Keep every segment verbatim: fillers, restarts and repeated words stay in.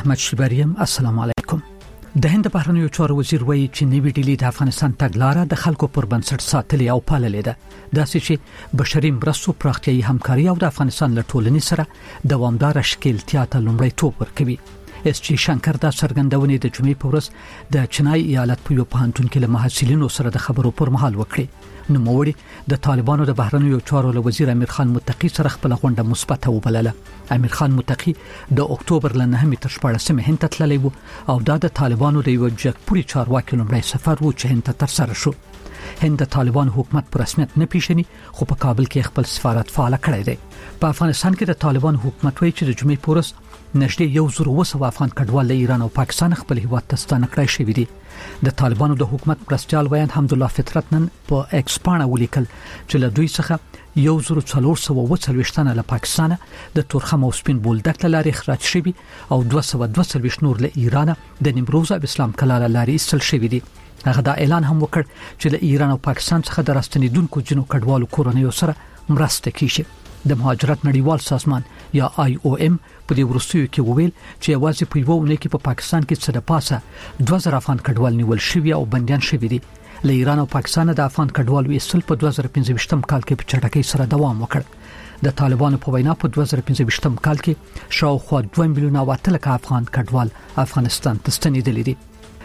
احمد شیبریم السلام علیکم. د هند بهرنیو چارو وزیر وایي چې نوی ډیلی د افغانستان تګلاره د خلکو پر بنسټ ساتلې او پاللې ده. داسې چې بشري مرستو پراختیايي همکاري او د افغانستان له ټولنې سره دوامدار ښکېلتیا ته لومړیتوب ورکوي. اس جی شنکر دا څرګندونې د جمعې په ورځ د چنای ایالت په یو پوهنتون کې له محصلینو سره د خبرو پر مهال وکړي. نوموړي د طالبانو د بهرنیو چارو له وزیر امیر خان متقی سره خپل غونډه مثبته وبلله. امیر خان متقی د اکتوبر له نهمې تر شپاړسمې هند ته تللی و او دا د طالبانو د یو جګپوري چارواکي لومړی سفر و چې هند ته ترسره شو. هند د طالبان حکومت پر رسمیت نه پیژني خو په کابل کې خپل سفارت فعال کړی دی. په افغانستان کې د طالبان حکومت وایي چې د جمعې په ورځ نږدې یو زر اوه سوه افغان کډوال له ایران او پاکستان خپل هیواد ته ستانه کړای شوي دي. د طالبانو د حکومت مرستیال ویان حمدالله فطرت نن په ایکس پاڼه ولیکل چې له دوی څخه یو زر څلور سوه اووه څلوېښت تنه له پاکستان د تورخم او سپین بولدک له لارې اخراج شوي او دوه سوه دوه څلوېښت نور له ایران د نیمروز او اسلام کلا له لارې ایستل شوي دي. هغه دا اعلان هم وکړ چې له ایران او پاکستان څخه د راستنیدونکو جنو کډوالو کورنیو سره مرسته کیږي. د مهاجرت نړیوال سازمان یا آی او ام په دې وروستیو کې وویل چې یوازې په یو ونه کې په پاکستان کې څه د پاسه دوه زره افغان کډوال نیول شوي او بندیان شوي دي. له ایران او پاکستان د افغان کډوالو ایستل په دوه زره پنځه ویشتم کال کې په چټکۍ سره دوام وکړ. د طالبانو په وینا په دوه زره پنځه ویشتم کال کې شاوخوا دوه میلیونه او اته لکه افغان کډوال افغانستان ته ستنېدلي دي.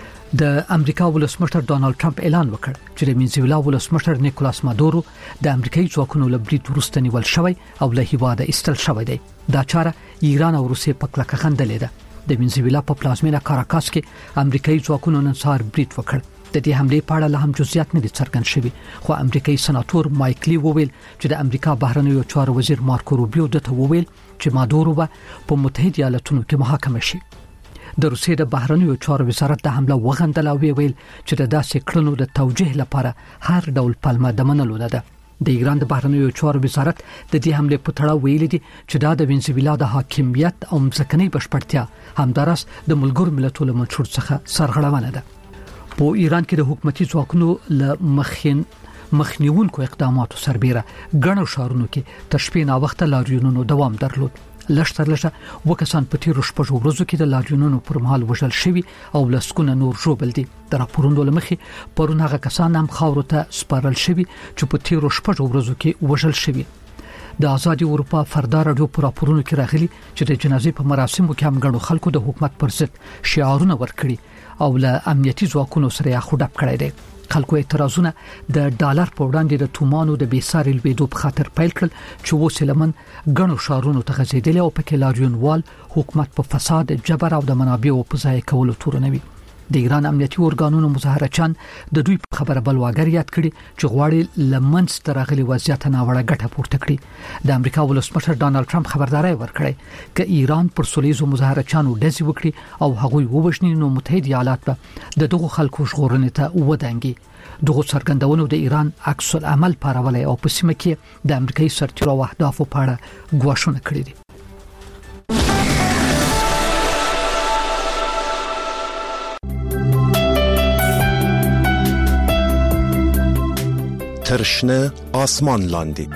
د امریکا ولسمشر ډانلډ ټرمپ اعلان وکړ چې د وینزویلا ولسمشر نیکولاس مادورو د امریکایي ځواکونو له برید وروسته نیول شوی او له هیواده ایستل شوی دی. دا چاره ایران او روسیې په کلکه خندلې ده. د وینزویلا په پلازمینه کاراکاس کې امریکایي ځواکونو نن سهار برید وکړ. د دې حملې په اړه لا هم جزئیات نه دي څرګند شوي خو امریکایي سناتور مایکلی وویل چې د امریکا بهرنیو چارو وزیر مارکو روبیو دته وویل چې مادورو به په متحده ایالاتونو کې محاکمه شي. د روسیې د بهرنیو چارو وزارت د حمله وغندل او ویل چې د داسې کړنو د توجیه لپاره هر ډول پلمه د منلو نه ده. د ایران د بهرنیو چارو وزارت د دې حمله په تړاو ویلي دي چې دا د وینزویلا د حاکمیت او ځمکنۍ بشپړتیا همدارس د ملګرو ملتونو منشور څخه سرغړونه ده. په ایران کې د حکومتي ځواکونو له مخین مخنیونکو اقداماتو سربېره ګڼو ښارونو کې تر شپې نا وخته لاریونونو دوام درلود. لښتر لښه وکسان په تیرو شپږو ورځو کې د لاریونونو پر مهال وژل شوي او لسګونه نور ژوبل دي. د راپورونو له مخې پرون هغه کسان هم خاورو ته سپارل شوي چې په تیرو شپږو ورځو کې وژل شوي. د آزادي اروپا فردا راډیو په راپورونو کې راغلي چې د جنازې په مراسمو کې هم ګڼو خلکو د حکومت پر ضد شعارونه ورکړي او له امنیتي ځواکونو سره یې خډپ کړی دی. خلکو اعتراضونه د ډالر په وړاندې د تومانو د بیساري لویدو په خاطر پیل کړل چې اوس لمن ګڼو ښارونو ته غځېدلي او پکې لاریونوال حکومت په فساد، جبر او د منابعو په ضایع کولو تورنوي. د ایران امنیتي ارګانونو مظاهرچیان د دوی په خبره بلواګر یاد کړي چې غواړي لمنځ ته راغلي وضعیت ناوړه ګټه پورته کړي. د امریکا ولسمشر ډانلډ ټرمپ خبرداري ورکړي چې ایران پر سولیزو مظاهرچیانو ډزې وکړي او هغوی ووژني نو متحده ایالات به د دغو خلکو ژغورنې ته ودانګي. دغه څرګندونو د ایران عکس العمل پارولای او په سیمه کې د امریکایي سرتیرو او اهدافو په اړه ګواښونه کړي دي. ترشنه آسمان لاندې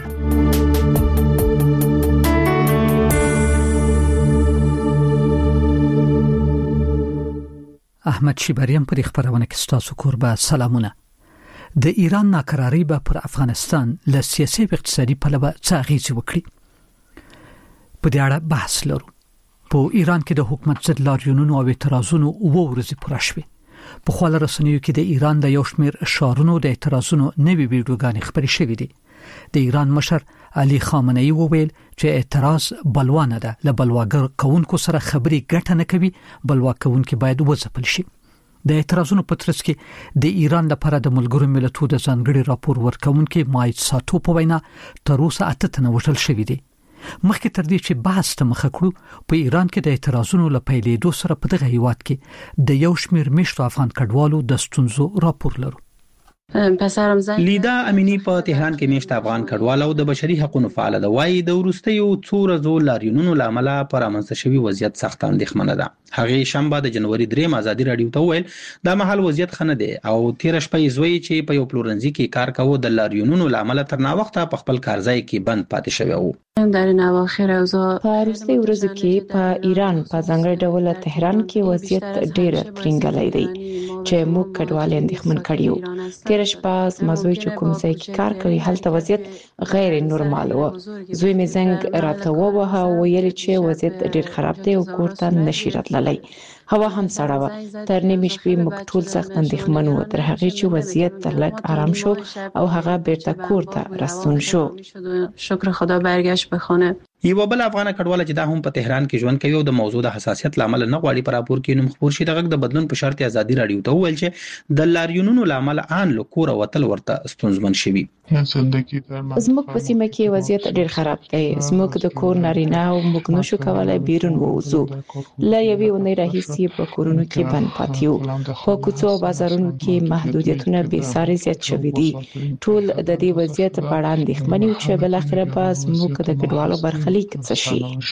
احمد شیبریم پر خبرونه کې ستاسو کوربه سلامونه. د ایران ناکراری به پر افغانستان له سیاسي او اقتصادي پلوه څه اغیزه وکړي په دې اړه بحث لرو. په ایران کې د حکومت ضد لاریونونو او اعتراضونو اوه ورځې پوره شوې. په خپل رسنیو کې د ایران د یو شمېر اشارونو د اعتراضونو نوي ویډیوګانې خپرې شوې دي. د ایران مشر علي خامنه‌ای وویل چې اعتراض بلوا نه ده، له بلواګر کوونکو سره خبري ګټه نه کوي، بلوا کوونکي باید وځپل شي. د اعتراضونو په ترڅ کې د ایران لپاره د ملګرو ملتونو د ځانګړي راپور ورکونکي مایت ساتو په وینا تر اوسه اته تنه وژل شوي دي. مخکې تر دې چې بحث ته مخه کړو په ایران کې د اعتراضونو له پیلېدو سره په دغه هیواد کې د یو شمېر مشرو افغان کډوالو د ستونزو راپور لرو. پسرم زنگ لیدا امینی په تهران کې میشت افغان کډوال او د بشري حقوقو فعال ده وایي د ورستیو څو ورځو لاریونونو لامل پر امنځته شوی وضعیت سخت اندېښمنه ده. هغه شنبه د جنوري دریم ازادي رادیو ته ویل دا مهال وضعیت خنه دی او تیر شپه زوی چې په یو پلورنځي کې کار کاوه د لاریونونو لامل تر نا وخته په خپل کارځای کې بند پاتې شوی وو. در این اواخر اوضاع په وروستي ورځو کې په ایران په ځانګړي ډول تهران کې وضعیت ډېر ترنګلی دی چې موږ کډوال اندېښمن کړیو. تیر شپه مزوی چې کوم ځای کې کار کوي هلته وضعیت غیر نورمال و. زوی مې زنګ راته ووهه او ویل چې وضعیت ډېر خراب دی او کور ته نشي راتللی. هوا هم سړه وه. تر نیمې شپې موږ ټول سخت اندېښمن وو تر هغې چې وضعیت لږ آرام شو او هغه بیرته کور ته راستون شو. شکر خدا برگشت به خانه. یو بل افغان کډوال چې دا هم په تهران کې ژوند کوي او د موضوع د حساسیت لامل نه غواړي پر راپور کې نوم خبر شي دغه د بدلون په شرط ازادي رادیو ته ویل چې د لاریونونو لامل ان لکور وتل ورته ستونزمن شوي. زموږ په سیمه کې وضعیت ډېر خراب دی. زموږ د کور نارینه او موږ نشو کولای بیرون ووځو. لا یوې ونې راهیسې په کورونو کې بند پاتې یو. په کوڅو او بازارونو کې محدودیتونه بې ساري زیات شوي دي. ټول د دې وضعیت په اړه اندېښمن یو چې بل اخر به زموږ د کډوالو برخلیک څه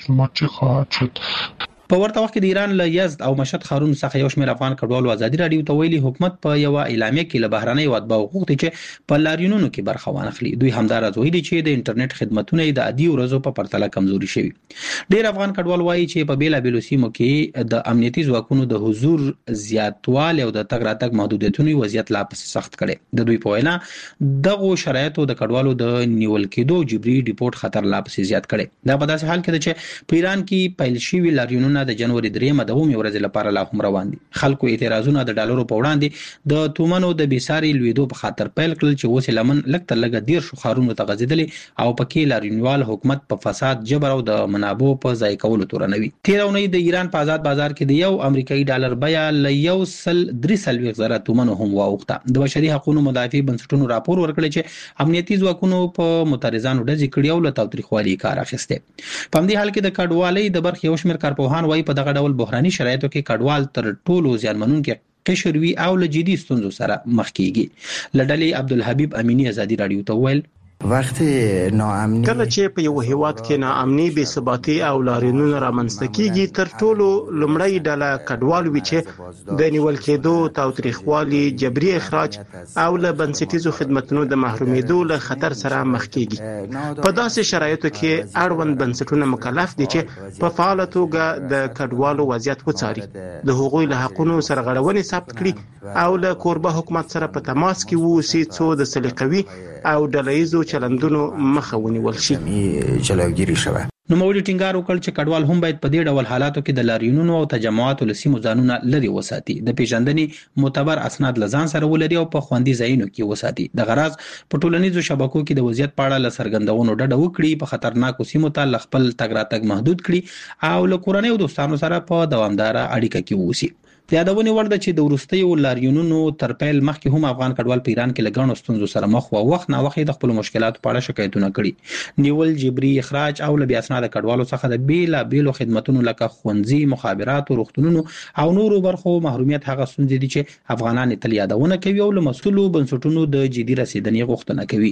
شي. په ورته وخت کې د ایران له یزد او مشهد ښارونو څخه یو شمېر افغان کډوالو ازادي رادیو ته ویلي حکومت په یو اعلامیه کې له بهرنۍ واتباع غوښتي چې په لاریونونو کې برخه وانخلي. دوی همدارس ویلي چې د انټرنیټ خدماتونه د عادي ورځو په پرتله کمزوري شوي. ډېر افغان کډوال وایي چې په بیلابېلو سیمو کې د امنیتي ځواکونو د حضور زیاتوالی او د تګ راتګ محدودیتونو وضعیت لا پسې سخت کړي. د دوی په وینا دغه شرایطو د کډوالو د نیول کېدو جبري ډیپورت خطر لا پسې زیات کړي. دا په داسې حال کې ده چې په ایران کې پیل شوي لاریونونه د جنوري درېمه د اومې ورځې لپاره لا هم روان دي. خلکو اعتراضونه د ډالرو په وړاندې د تومنو د بیساري لویدو په خاطر پیل کړل چې اوس لمن لږ تر لږه ډیر شو خارونو ته غځېدلې او پکې لاریونوال حکومت په فساد جبر او د منابعو په ځای کولو تورنوي. تیر اونۍ د ایران په آزاد بازار کې د یو امریکایي ډالر بیه ل یو سل درې سلويخ زره تومنو هم واوښته. د بشري حقوقو مدافع بنسټونو راپور ورکړی چې امنیتي ځواکونو په معترضانو ډزې کړې او له تاوتریخوالي کار اخیسته. په همدې حال کې د کډوالۍ د برخې یو شمېر کارپوهان وايي په دغه ډول بحراني شرایطو کې کډوال تر ټولو زیانمنونکي قشر وی او له جدي ستونزو سره مخ کیږي. لډلې عبدالحبیب امینی ازادي رادیو ته ویل وخت ناامني کله چې په یو هیواد کې ناامني بې ثباتي او لاریونونه رامنځته کیږي تر ټولو لومړی ډله کډوال وي چې د نیول کېدو تاوتریخوالي جبري اخراج او له بنسټیزو خدماتو د محرومېدو له خطر سره مخ کیږي. په داسې شرایطو کې اړوند بنسټونه مکلف دي چې په فعاله توګه د کډوالو وضعیت وڅاري، د هغوی له حقوقو سرغړونې ثبت کړي او له کوربه حکومت سره په تماس کې ووسي څو د سلیقوي او ډلهیزو چلندونو مخه ونیول شي. جلوگیری شوه. نو موږ ټینګار وکړ چې کډوال هم باید په دې ډول حالاتو کې د لاریونونو او تجمعاتو لسیمو ځانونه لري وساتي، د پیژندنې معتبر اسناد لزان سره ولري او په خوندي ځایونو کې وساتي. د غرض په ټولنیزو شبکو کې د وضعیت په اړه له څرګندونو ډډه وکړي، په خطرناکو سیمو ته خپل تګ راتګ محدود کړي او له کورنۍ او دوستانو سره په دوامدار اړیکه کې ووسي. د یادونې وړ ده چې د وروستیو لاریونونو تر پیل مخکې هم افغان کډوال په ایران کې له ګڼو ستونزو سره مخ وو. وخت نا وخت د خپل مشکلاتو په اړه شکایتونه کړي. نیول، جبري اخراج او له بې اسناده کډوالو څخه د بیلابېلو خدماتونو لکه ښوونځي، مخابرات، روغتونونو او نورو برخو محرومیت هغه ستونزې دي چې افغانان تل یادونه کوي او له مسؤلو بنسټونو د جدي رسیدنې غوښتنه کوي.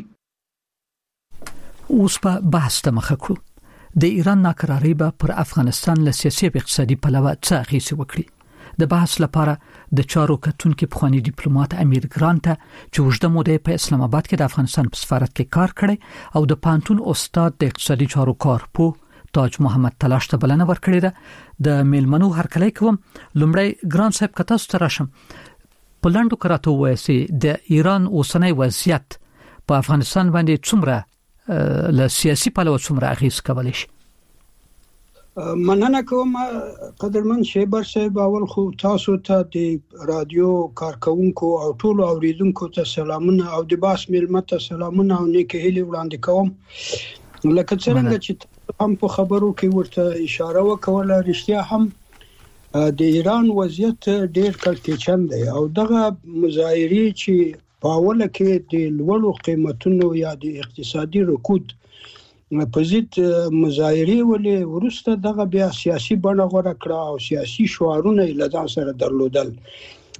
اوس په بحث ته مخه کړو. د ایران ناکراری به پر افغانستان له سیاسي او اقتصادي پلوه څه اغیزه وکړي. د بحث لپاره د چارو کتونکو پخوانی ډیپلوماټ امیر ګران ته چې وژده موده په اسلام آباد کې د افغانستان په سفارت کې کار کړی او د پانتون استاد د اقتصادي چارو کارپو تاج محمد تلاش ته بلنه ورکړې ده. د میلمنو هرکلی کوم. لومړی ګران صاحب کته ستراشم په لاندو کراته وایي د ایران اوسنۍ وضعیت په افغانستان باندې څومره له سیاسي پلوه څومره اغیز کولی شي؟ مننه کوم قدرمن شیبر صاحب. اول خو تاسو ته د رادیو کارکونکو او ټول اوریدونکو ته سلامونه او د باس ملمت ته سلامونه او نیک هیلې وړاندې کوم. لکه څنګه چې هم په خبرو کې ورته اشاره وکوله، رښتیا هم د ایران وضعیت ډیر کړکېچن دی او دغه مظاهرې چې په اوله کې د لوړو قیمتونو یا د اقتصادي رکود په ضد مظاهرې ولې وروسته دغه بیا سیاسي بڼه غوره کړه او سیاسي شعارونه له ځان سره درلودل.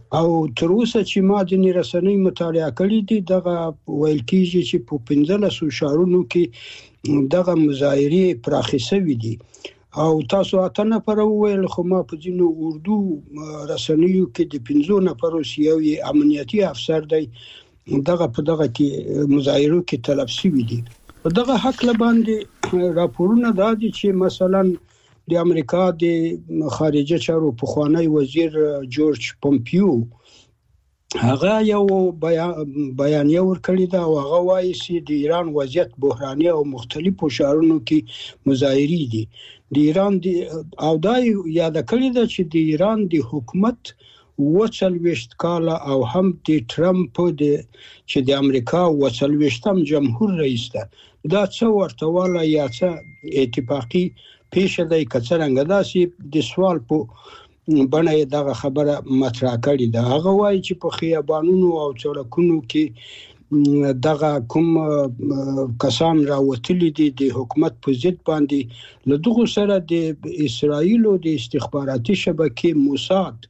او تر اوسه چې ما د رسنۍ مطالعه کړې دي دغه ویل کیږي چې په پنځلسو شهرونو کې دغه مظاهرې پراخې شوې دي او تاسو اته نفر ویل خو ما په ځینو اردو رسنیو کې د پنځو نفرو سیاوي امنیتي افسر دی دغه په دغه کې مظاهرو کې طلب شوی دي په دغه حق باندې راپورونه دا دي چې مثلا د امریکا د خارجه چارو پخوانی وزیر جورج پومپیو هغه یو بیانیه ورکړی دا او هغه وایي چې د ایران وضعیت بحراني او مختلفو شهرونو کې مظاهرې دي د ایران دی او دا یاد کړی دا چې د ایران د حکومت وڅلويشت کال او هم د ټرمپ د چې د امریکا وڅلويشتم جمهور رئیس ده دا څو ورتواله یا څه اتفاقی پیښه دی کڅرنګ دا چې د سوال په بڼه دغه خبره مطرح کړې ده هغه وایي چې په خیابانونو او سړکونو کې دغه کوم کسان راوتلي دي د حکومت په ضد باندې له دغه سره د اسرایل او د استخباراتي شبکې موساد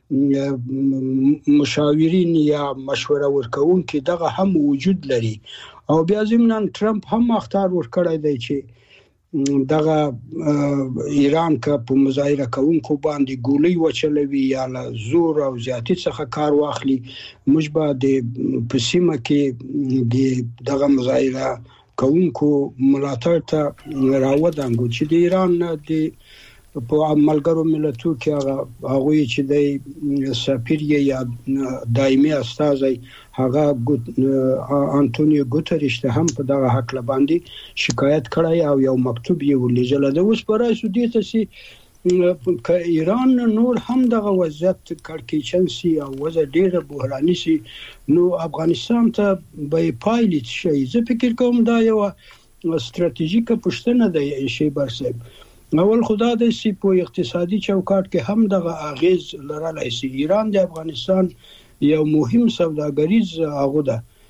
مشاورین یا مشوره ورکوونکي دغه هم وجود لري او بیا ضمن ټرمپ هم اختار ورکړی دی چې دغه ایران کا په مظاهره کوونکو باندې ګولۍ وچلوي یا له زور او زیاتی څخه کار واخلي مجبا د پسیمه کې د دغه مظاهره کوونکو ملاتړ ته راودانګو چې د ایران د په عملګرو ملتونو کې هغه هغه چې د سفیر یا دایمي استازي هغه انټونیو ګوتریش ته هم په دغه حق باندې شکایت کړی او یو مکتوب یې ولېږل د اوس پر اساس دي چې ک ایران نور هم دغه وضعیت کړکېچن سي او وضع ډیره بحراني سي نو افغانستان ته به پایلیت شي زه فکر کوم دا یو ستراتیژیکه پښتنه ده شی برسب اول خدا د سی په اقتصادي چوکاټ کې هم دغه اغیز لرلای شي ایران د افغانستان یو مهم سوداګریز هغه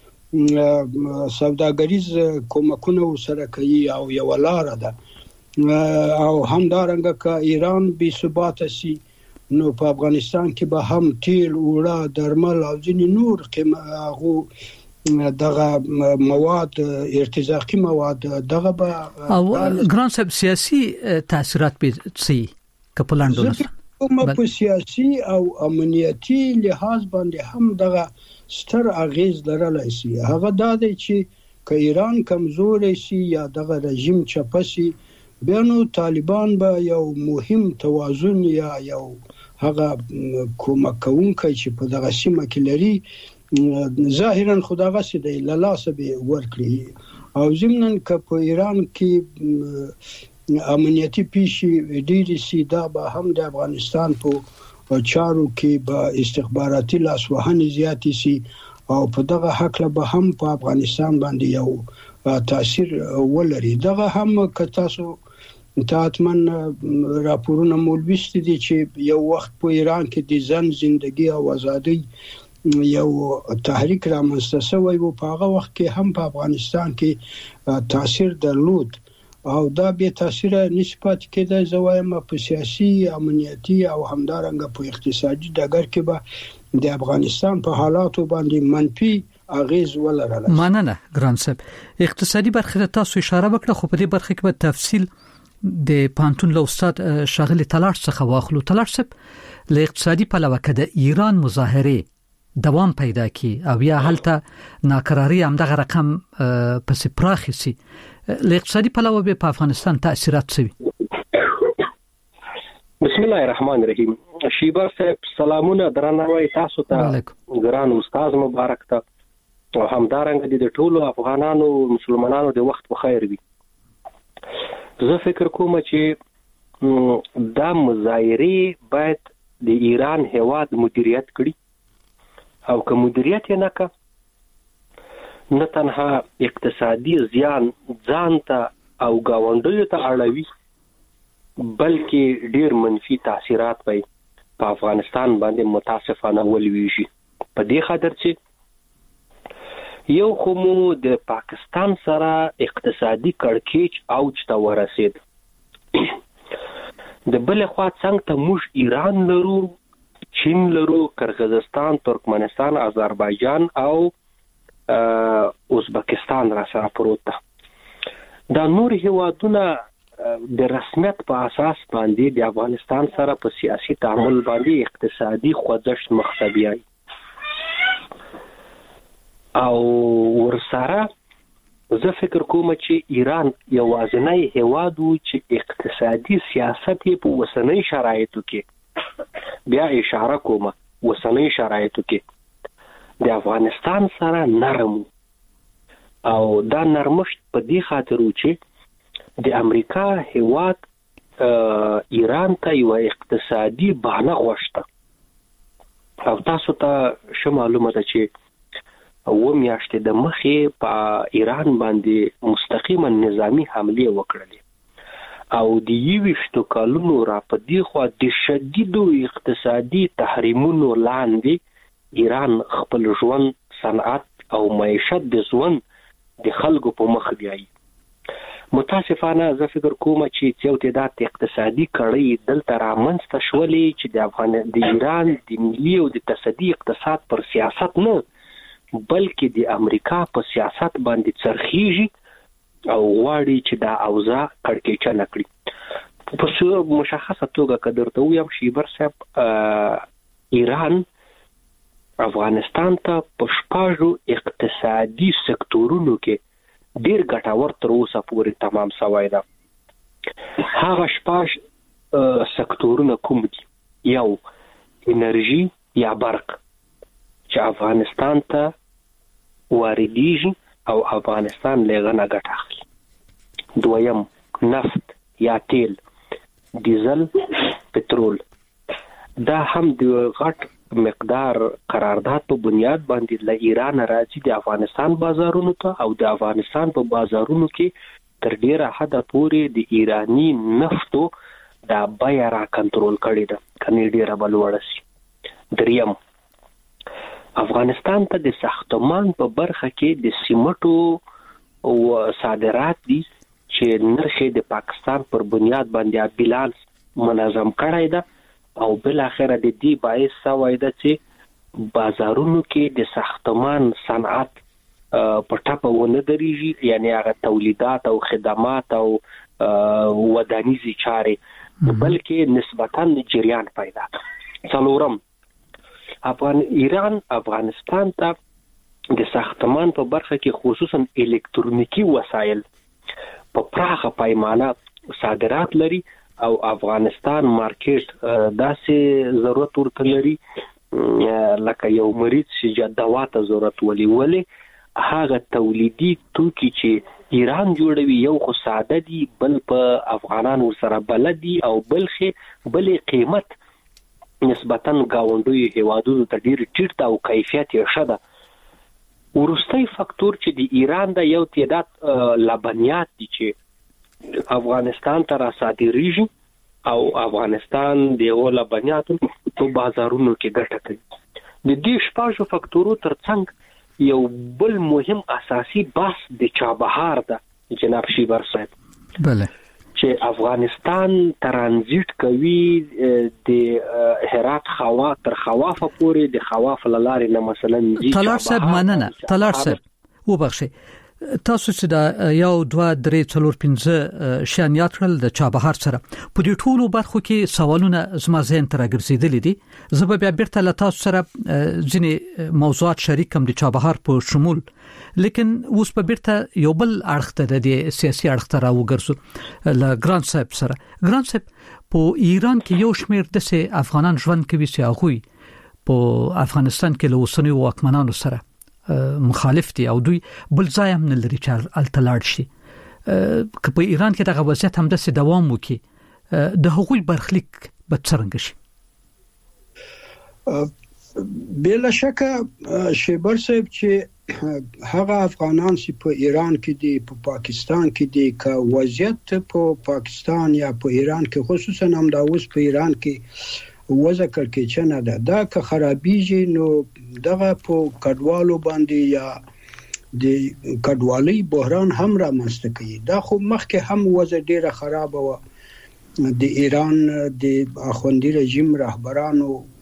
ده سوداګریز کومکونه سره کوي او یو لار ده او هم دارنګه ک ایران بي ثبات شي نو په افغانستان کې به هم تیل وړه درمل او ځینې نور قیمه هغه دغه مواد ارتزاقي مواد دغه به او ګران صاحب سیاسي تاثیرات به سي کپلاندونه کوم په سیاسي او امنیتي لحاظ باندې هم دغه ستر اغیز لرلای شي هغه دا دی چې ک ایران کمزوري شي یا دغه رژیم چپسي بینو طالبان به یو مهم توازن یا یو هغه کومک کوونکی چې په دغه سیمه کې لري ظاهرا خدای غسي دی لاسه به ورکړي او ضمن ک په ایران کې امنیتي پیشي ډیری سي دا به هم د افغانستان په چارو کې به استخباراتي لاسوهنه زیاتی سي او په دغه حق له به هم په افغانستان باندې یو تاثیر ولري دغه هم ک تاسو تاتمن راپورونه مولويست دي چې یو وخت په ایران کې د ځن ژوندۍ او ازادي یو تحریک رامنځته شوی و په هغه وخت کې هم په افغانستان کې تاثیر درلود او دا به تاثیر نسبت کې د زوایم په سیاسي امنیتي او همدارنګه په اقتصادي ډګر کې به د افغانستان په حالاتو باندې منفي اغیز ولرله مننه ګران صاحب اقتصادي برخه تاسو اشاره وکړه خو په دې برخه کې به تفصیل د پانتون له استاد شاغلی تلاش څخه واخلو تلاش صاحب له اقتصادي پلوه کې د ایران مظاهره دوام پیدا کی او یا هلته ناکراری هم دغه رقم پس پراخی سي له اقتصادي پلوه به په افغانستان تاثیرات سوي بسم الله الرحمن الرحیم شیبا صاحب سلامونه درنوي تاسو ته ګران استاد مبارک ته او همدارنګه د ټولو افغانانو مسلمانانو د وخت په خیر وي زه فکر کوم چې دا مظاهره باید د ایران هواد مدیریت کړي او که مدیریت یې نه کا نه تنها اقتصادي زیان ځان ته او گاونډیو ته اړوي بلکې ډیر منفي تاثیرات به په افغانستان باندې متاسفانه ولويږي په دې خاطر چې یو خو مو د پاکستان سره اقتصادي کړکېچ اوج ته ورسید د بل خوا څنګه ته موږ ایران لرو چین لرو، قرغیزستان، ترکمنستان، آذربایجان او ازبکستان را سره پروت ده. دا نور هیوادونه د رسمیت په اساس باندې د افغانستان سره په سیاسي تعامل باندې اقتصادي خوځښت مخ بیاي او ورسره زه فکر کوم چې ایران یوازینی هیواد و چې اقتصادي سیاست په وسنۍ شرایطو کې بیا اشاره کوم وسنۍ شرایطو کې د افغانستان سره نرم او دا نرمښت په دې خاطر و چې د امریکا هیواد ایران ته یو اقتصادي بهانه غوښته او تاسو ته شه معلومه ده چې و میاشتې د مخې په ایران باندې مستقیما نظامی حمله وکړلې او د یویشتو کالونو را په دی خو د شدیدو اقتصادي تحریمونو لاندې ایران خپل ژوند، صنعت او معیشت د ژوند د خلکو په مخ بیایي. متاسفانه زه فکر کوم چې یو تعداد اقتصادي کړۍ دلته رامنځته شولې چې د افغان د ایران د ملي او د تصدي اقتصاد پر سیاست نه بلکې د امریکا په سیاست باندې څرخیږي او غواړي چې دا اوضاع کړکېچه نه کړي. په څو مشخصه توګه که درته ووایم شیبر صاحب، ایران افغانستان ته په شپږو اقتصادي سکتورونو کې ډیر ګټور تر اوسه پورې تمام شوی ده. هغه شپږ سکتورونه کوم دي؟ یو انرژي یا برق چې افغانستان ته واردېږي او افغانستان له غنه ګټه اخلي. دویم نفت یا تیل، ډیزل، پټرول. دا هم د غټ مقدار قرارداد په بنیاد باندې له ایران راځي د افغانستان بازارونو ته او د افغانستان په بازارونو کې تر ډیره حده پورې د ایرانی نفتو دا بیه را کنټرول کړې ده، کني ډیره بلوړه شي. دریم افغانستان ته د ساختمان په برخه کې د سیمټو او صادرات دي چې نرخ د پاکستان پر بنیاد باندې بیلانس منظم کړی ده او بل اخره د دې باعث شوی ده چې بازارونو کې د ساختمان صنعت په ټاپه ونه درېږي، یعنی هغه تولیدات او خدمات او ودانیزي چارې بلکې نسبتاً جریان پیدا کړي. څلورم افغان ایران افغانستان ته د ساختمان په برخه کې خصوصا الکترونیکی وسایل په پراخه پیمانه صادرات لري او افغانستان مارکیټ داسې ضرورت ورته لري لکه یو مریض چې دوا ته ضرورت ولي ولي هغه تولیدي توکي چې ایران جوړوي یو خو ساده دي، بل په افغانان ورسره بلد دي او بلخې بلې قیمت نسبتاً گاونډوي هیوادونو ته ډیر ټیټ او کیفیت یې ښه ده. وروستی فاکتور چې د ایران د یو تعداد لبنیات دي چې افغانستان ته را صادریږي او افغانستان دغه لبنیاتو په بازارونو کې ګټه کوي. د دې شپږو فاکتورو ترڅنګ یو بل مهم اساسي بحث د چابهار ده جناب شیبر صاحب. بله چې افغانستان ترانزیت کوي د هرات خوا تر خواف پورې د خواف لارې نه مثلا طلار صاحب مننه طلار صاحب وبخښي تاسو چې دا یو دوه درې څلور پنځه شان یاترل د چابهار سره په دې ټولو برخو کې سوالونه زما ذهن ته راګرځېدلې دي. زه به بیا بیرته له تاسو سره ځینې موضوعات شریک کوم د چابهار په شمول، لیکن اوس په بیرته یو بل اړخ ته د سیاسي اړخ ته راوګرځو له ګران صاحب سره. ګران صاحب په ایران کې یو شمېر د سه افغانان ژوند کوي چې هغه په افغانستان کې له اوسنیو واکمنانو سره مخالف دي او دوی بل ځای هم نه لري چې التلاړ شي. که په ایران کې دغه وضعیت هم د دوام وکړي د هغوی برخلیک به څنګه شي؟ بلا شکه شیبر صاحب چې هغه افغانان چې په ایران کې دي په پاکستان کې دي که وضعیت په پاکستان یا په ایران کې خصوصا هم دا اوس په ایران کې وضع کړکېچه نه ده دا که خرابېږي نو دغه په کډوالو باندې یا د کډوالۍ بحران هم رامنځته کوي. دا خو مخکې هم وضع ډیره خراب و. د ایران د اخوندي رژیم رهبرانو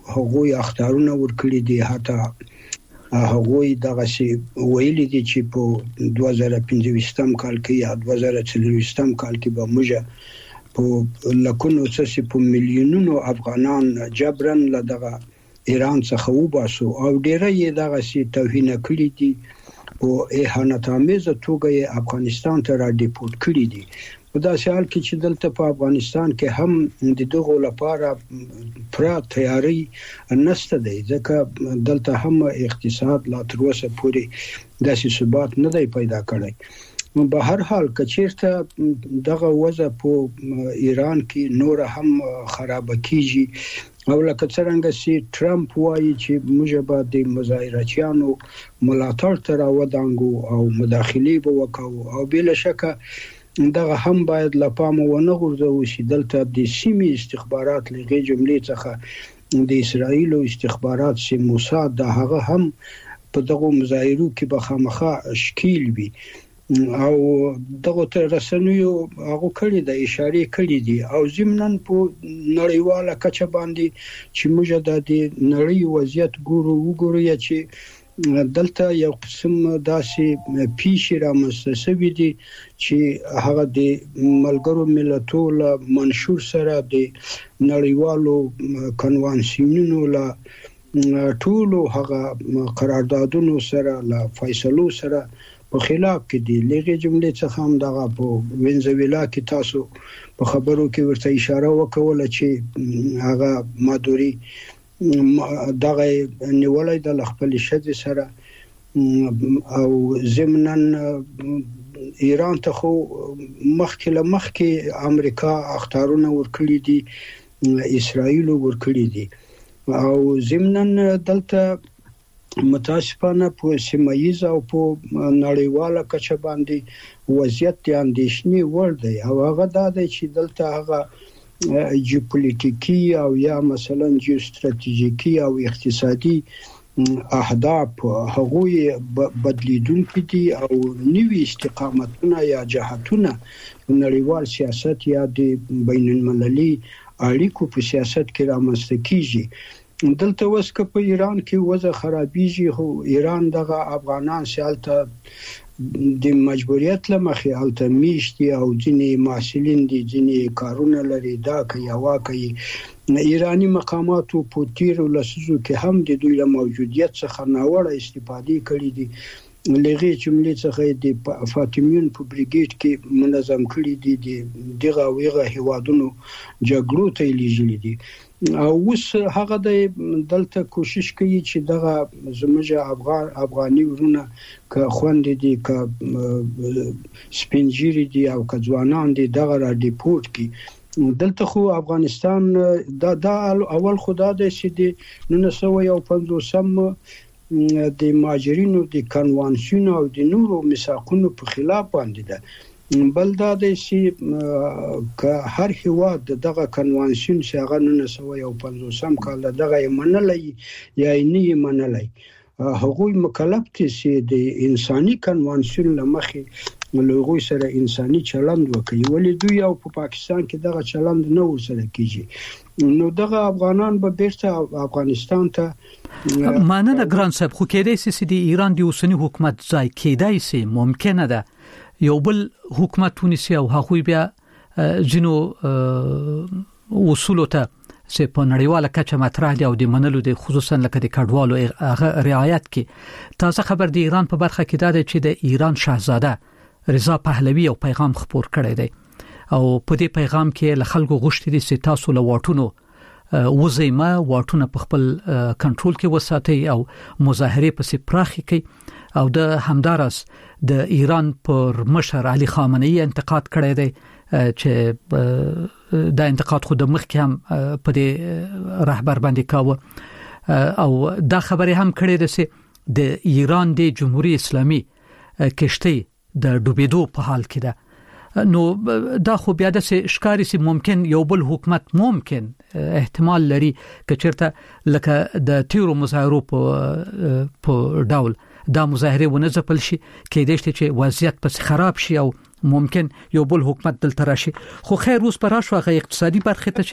هغوی اختارونه ورکړي دي. حتی هغوی دغه شی ویلي دي چې په دوه زره پنځه کال کې یا دوه زره څلور کال کې به موږ په لکونو څه په میلیونونو افغانان جبرن له دغه ایران څخه وباسو او ډیره یې دغه شی توهین کړی دي او اهانت آمیز توګه افغانستان ته را ډیپورټ کړی دي. په داسې حال کې چې دلته په افغانستان کې هم د دغه لپاره پوره تیاری نشته دی، ځکه دلته هم اقتصاد لا تر اوسه پورې داسې ثبات نه دی پیدا کړی. په هر حال کچیرته دغه وضع په ایران کې نور هم خراب کیږي او لکه څنګه چې ټرمپ وایي چې موږ به د مظاهراتیانو ملاتړ ته راودانګو او مداخله به وکړو او بل شکه دغه هم باید لپاره ونه غورځو چې دلته د سیمې استخبارات لږه جملې څخه د اسرایل او استخبارات چې موساد د هغه هم په دغه مظاهرو کې به خامخا شکیل وي او دغه تر رسنیو هغه کړي د اشاره کړي دي او ضمناً په نړیواله کچه باندې چې موږ د نړۍ وضعیت ګورو وګورو چې دلته یو قسم داسې پیش رامنځته شوی دی چې هغه د ملګرو ملتونو له منشور سره د نړیوالو کنوانسیونونو له ټولو هغه قراردادونو سره له فیصلو سره په خلاف کې دي. لږه جملې څخه هم دغه په وینزویلا کې تاسو په خبرو کې ورته اشاره وکوله چې هغه مادوري دغه نیولای د خپل شذ سره او ضمناً ایران ته خو مخکې له مخکې امریکا اختارونه ورکړي دي، اسرائیل ورکړي دي او ضمناً دلته متاسفانه په سیمایي او په نړیواله کچه باندې وضعیت د اندېښنې وړ دی او هغه دا دی چې دلته هغه جیوپولیټیکي او یا مثلا جیوستراتیژیکي او اقتصادي اهداف هغوی بدلیدونکي دي او نوي استقامتونه یا جهتونه نړیوال سیاست یا د بین المللي اړیکو په سیاست کې رامنځته کیږي. دلته وسکه په ایران کې وضع خرابېږي خو ایران دغه افغانان سالته د مجبوریت لمخې الته میشتي او ځینې محصلین دي ځینې کارونه لري دا کوي او کوي. ایرانی مقاماتو په تیر ولسزو کې هم د دوی له موجودیت څخه ناوړه استفاده کړې دي. لغې جملې څخه د فاطمیون په بریګیډ کې منظم کړي دي دغه ویغه هوادونو جګړو ته لیږلي دي او اوس هغه د دلته کوشش کوي چې دغه زموږ افغان افغاني ورونه که خوند دي که سپینجيري دي او که ځوانان دي دغه را ډیپورټ کی. دلته خو افغانستان دا, دا اول خدا د سیدي نن سو یو پنځوسم د ماجرینو د کنوانسیون او د نورو میثاقونو په خلاف باندې ده. بل دا د سی که هر هیواد دغه کنوانسیون چې هغه نن سو یو پنځوسم کال دغه منلای یا نه منلای هغوی مکلف دي چې د انساني کنوانسیون لمخې لغوی سره انساني چلند وکړي ولی دوی او په پاکستان کې دغه چلند نه ورسره کیږي. نو دغه افغانان به بیرته افغانستان ته مانه ګران صاحب خو کېدای شي چې د ایران د اوسنی حکومت ځای کېدای شي ممکنه ده یو بل حکومت تونسي او هغوی بیا جنو اصول ته چې په نړیواله کچه مطرح دي او د منلو د خصوصا لکه د کډوالو هغه رعایت کې. تازه خبر د ایران په برخه کې دا دی چې د ایران شاهزاده رضا پهلوي او پیغام خپور کړی دی او په دې پیغام کې له خلکو غوښتي دي چې تاسو له واټونو وزیمه واټونه په خپل کنټرول کې وساتي او مظاهره په سپراخي کې او د همدارس د ایران پر مشر علي خامنه‌ای انتقاد کړی دی چې دا انتقاد خود مخ کې هم په دې رهبر باندې کاوه او دا خبره هم کړې ده چې د ایران د جمهوریت اسلامي کشته د ډوبېدو په حال کې ده. نو دا خو بیا د ښکاری سي ممکن یو بل حکومت ممکن احتمال لري کچرته لکه د تیرو مظاهرو په په ډول دا مظاهره ونه ځپل شي کېدای شي چې وضعیت پس خراب شي او ممکن یو بل حکومت دلته راشي. خو خیر اوس پر شو غي اقتصادي برخه ته چې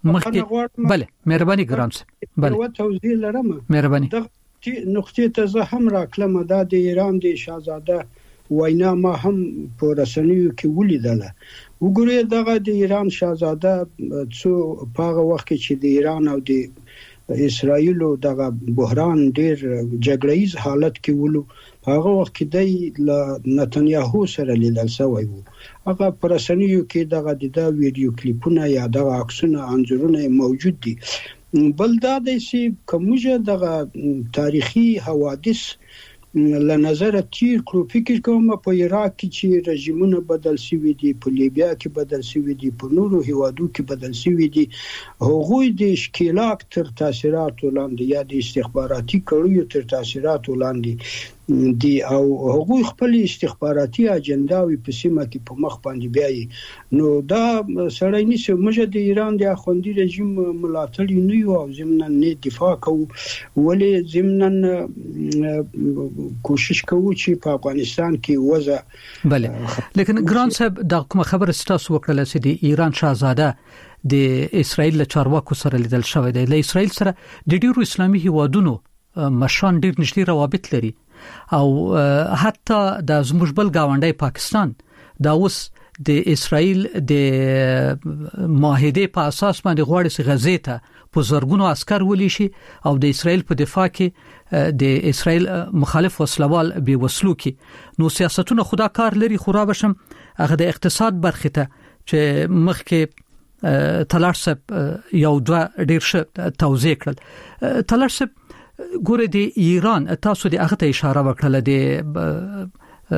مخکې بله مهرباني ګران صاحب بله یو توضیح لرم مهرباني د نقطې ته زه هم راکلم دا د ایران د شاهزاده وینا ما هم په رسنیو کې ولیدله. وګورئ دغه د ایران شاهزاده څو په هغه وخت کې چې د ایران او د اسرائیل دغه بحران ډیر جګړه‌ایز حالت کې ولو، هغه وخت کې د نتنیاهو سره لیدل شوی وو. هغه پر رسنیو کې دغه د ویډیو کلیپونه یا دغه عکسونه انځورونه موجود دي. بل دا د سی کومه دغه تاریخي حوادث له نظر تیر کړو. فکر کوم په عراق کې چې رژیمونه بدل شوي دي، په لیبیا کې بدل شوي دي، په نورو هیوادو کې بدل شوي دي، هغوی د اشکالات تر تاثیرات لاندې یا د استخباراتي کړیو تر تاثیرات لاندې دي او هغوی خپل استخباراتي اجنډاوي په سیمه کې په مخ باندې بیاي. نو دا سړی نشي موږ د ایران د اخوندي رژیم ملاتړ نه یو او ضمن نه دفاع کوو، ولې ضمن کوشش کوو چې په افغانستان کې وضع بله. لیکن ګران صاحب دا کوم خبر ستاسو وکړل چې د ایران شاهزاده د اسرائیل له چارواکو سره لیدل شوی دی. له اسرائیل سره د ډیرو اسلامي هیوادونو مشران ډیر نږدې روابط لري او حتی د زموږ بل گاونډي پاکستان دا اوس د اسرائیل د معاهده په اساس باندې غواړي چې غزې ته په زرګونو عسكر ولي شي او د اسرائیل په دفاع کې د اسرائیل مخالف وسلوال به وسلو کې. نو سیاستونه خدا کار لري خورا بشم هغه د اقتصاد برخه ته چې مخکې تلارسب یو دوه ډیر ښه توضیح کړل. تلارسب ګوره د ایران تاسو د هغه ته اشاره وکړه د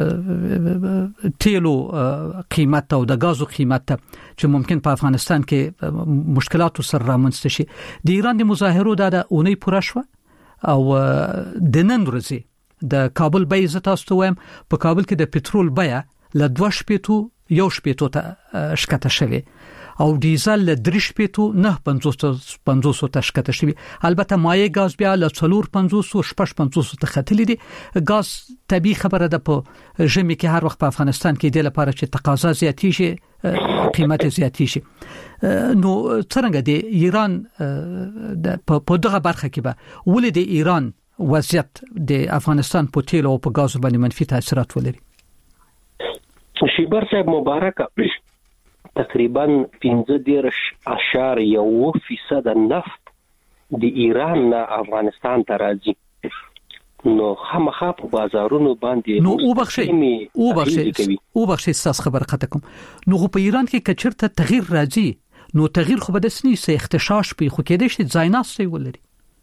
تیلو قیمت او د غازو قیمت چې ممکن په افغانستان کې مشکلات سره رامنځته شي. د ایران د مظاهرو د اونۍ پوره شو او د نن ورځې د کابل بیه ز تاسو ته وایم په کابل کې د پټرول بیه ل دوه شپېتو یو شپېتو ته شکته شوی او ډیزل ل درې شپېتو نه پنځوس ته شکته شوی. البته مایع غاز بیا ل څلور پنځوس او شپږ پنځوس ته ختلی دي. غاز طبيعي خبره ده په ژمي کې هر وخت په افغانستان کې د لپاره چې تقاضا زیاتی شي قیمت زیاتی شي. نو څنګه د ایران په دغه برخه کې به ولې د ایران وضعیت د افغانستان په تیل او په غاز باندې منفي تاثیرات ولري؟ شیبر صاحب مبارکه تقریبا پنځه دېرش اشاریه اوه فیصد نفت د ایران نه افغانستان ته راځي. نو خامخا په بازارونو باندې نو او بخشي او بخشي او بخشي ساس خبر خطه کوم. نو په ایران کې کچرته تغییر راځي نو تغییر خو به د سني سه اختشاش په خو کې د شي ځایناستي ولري.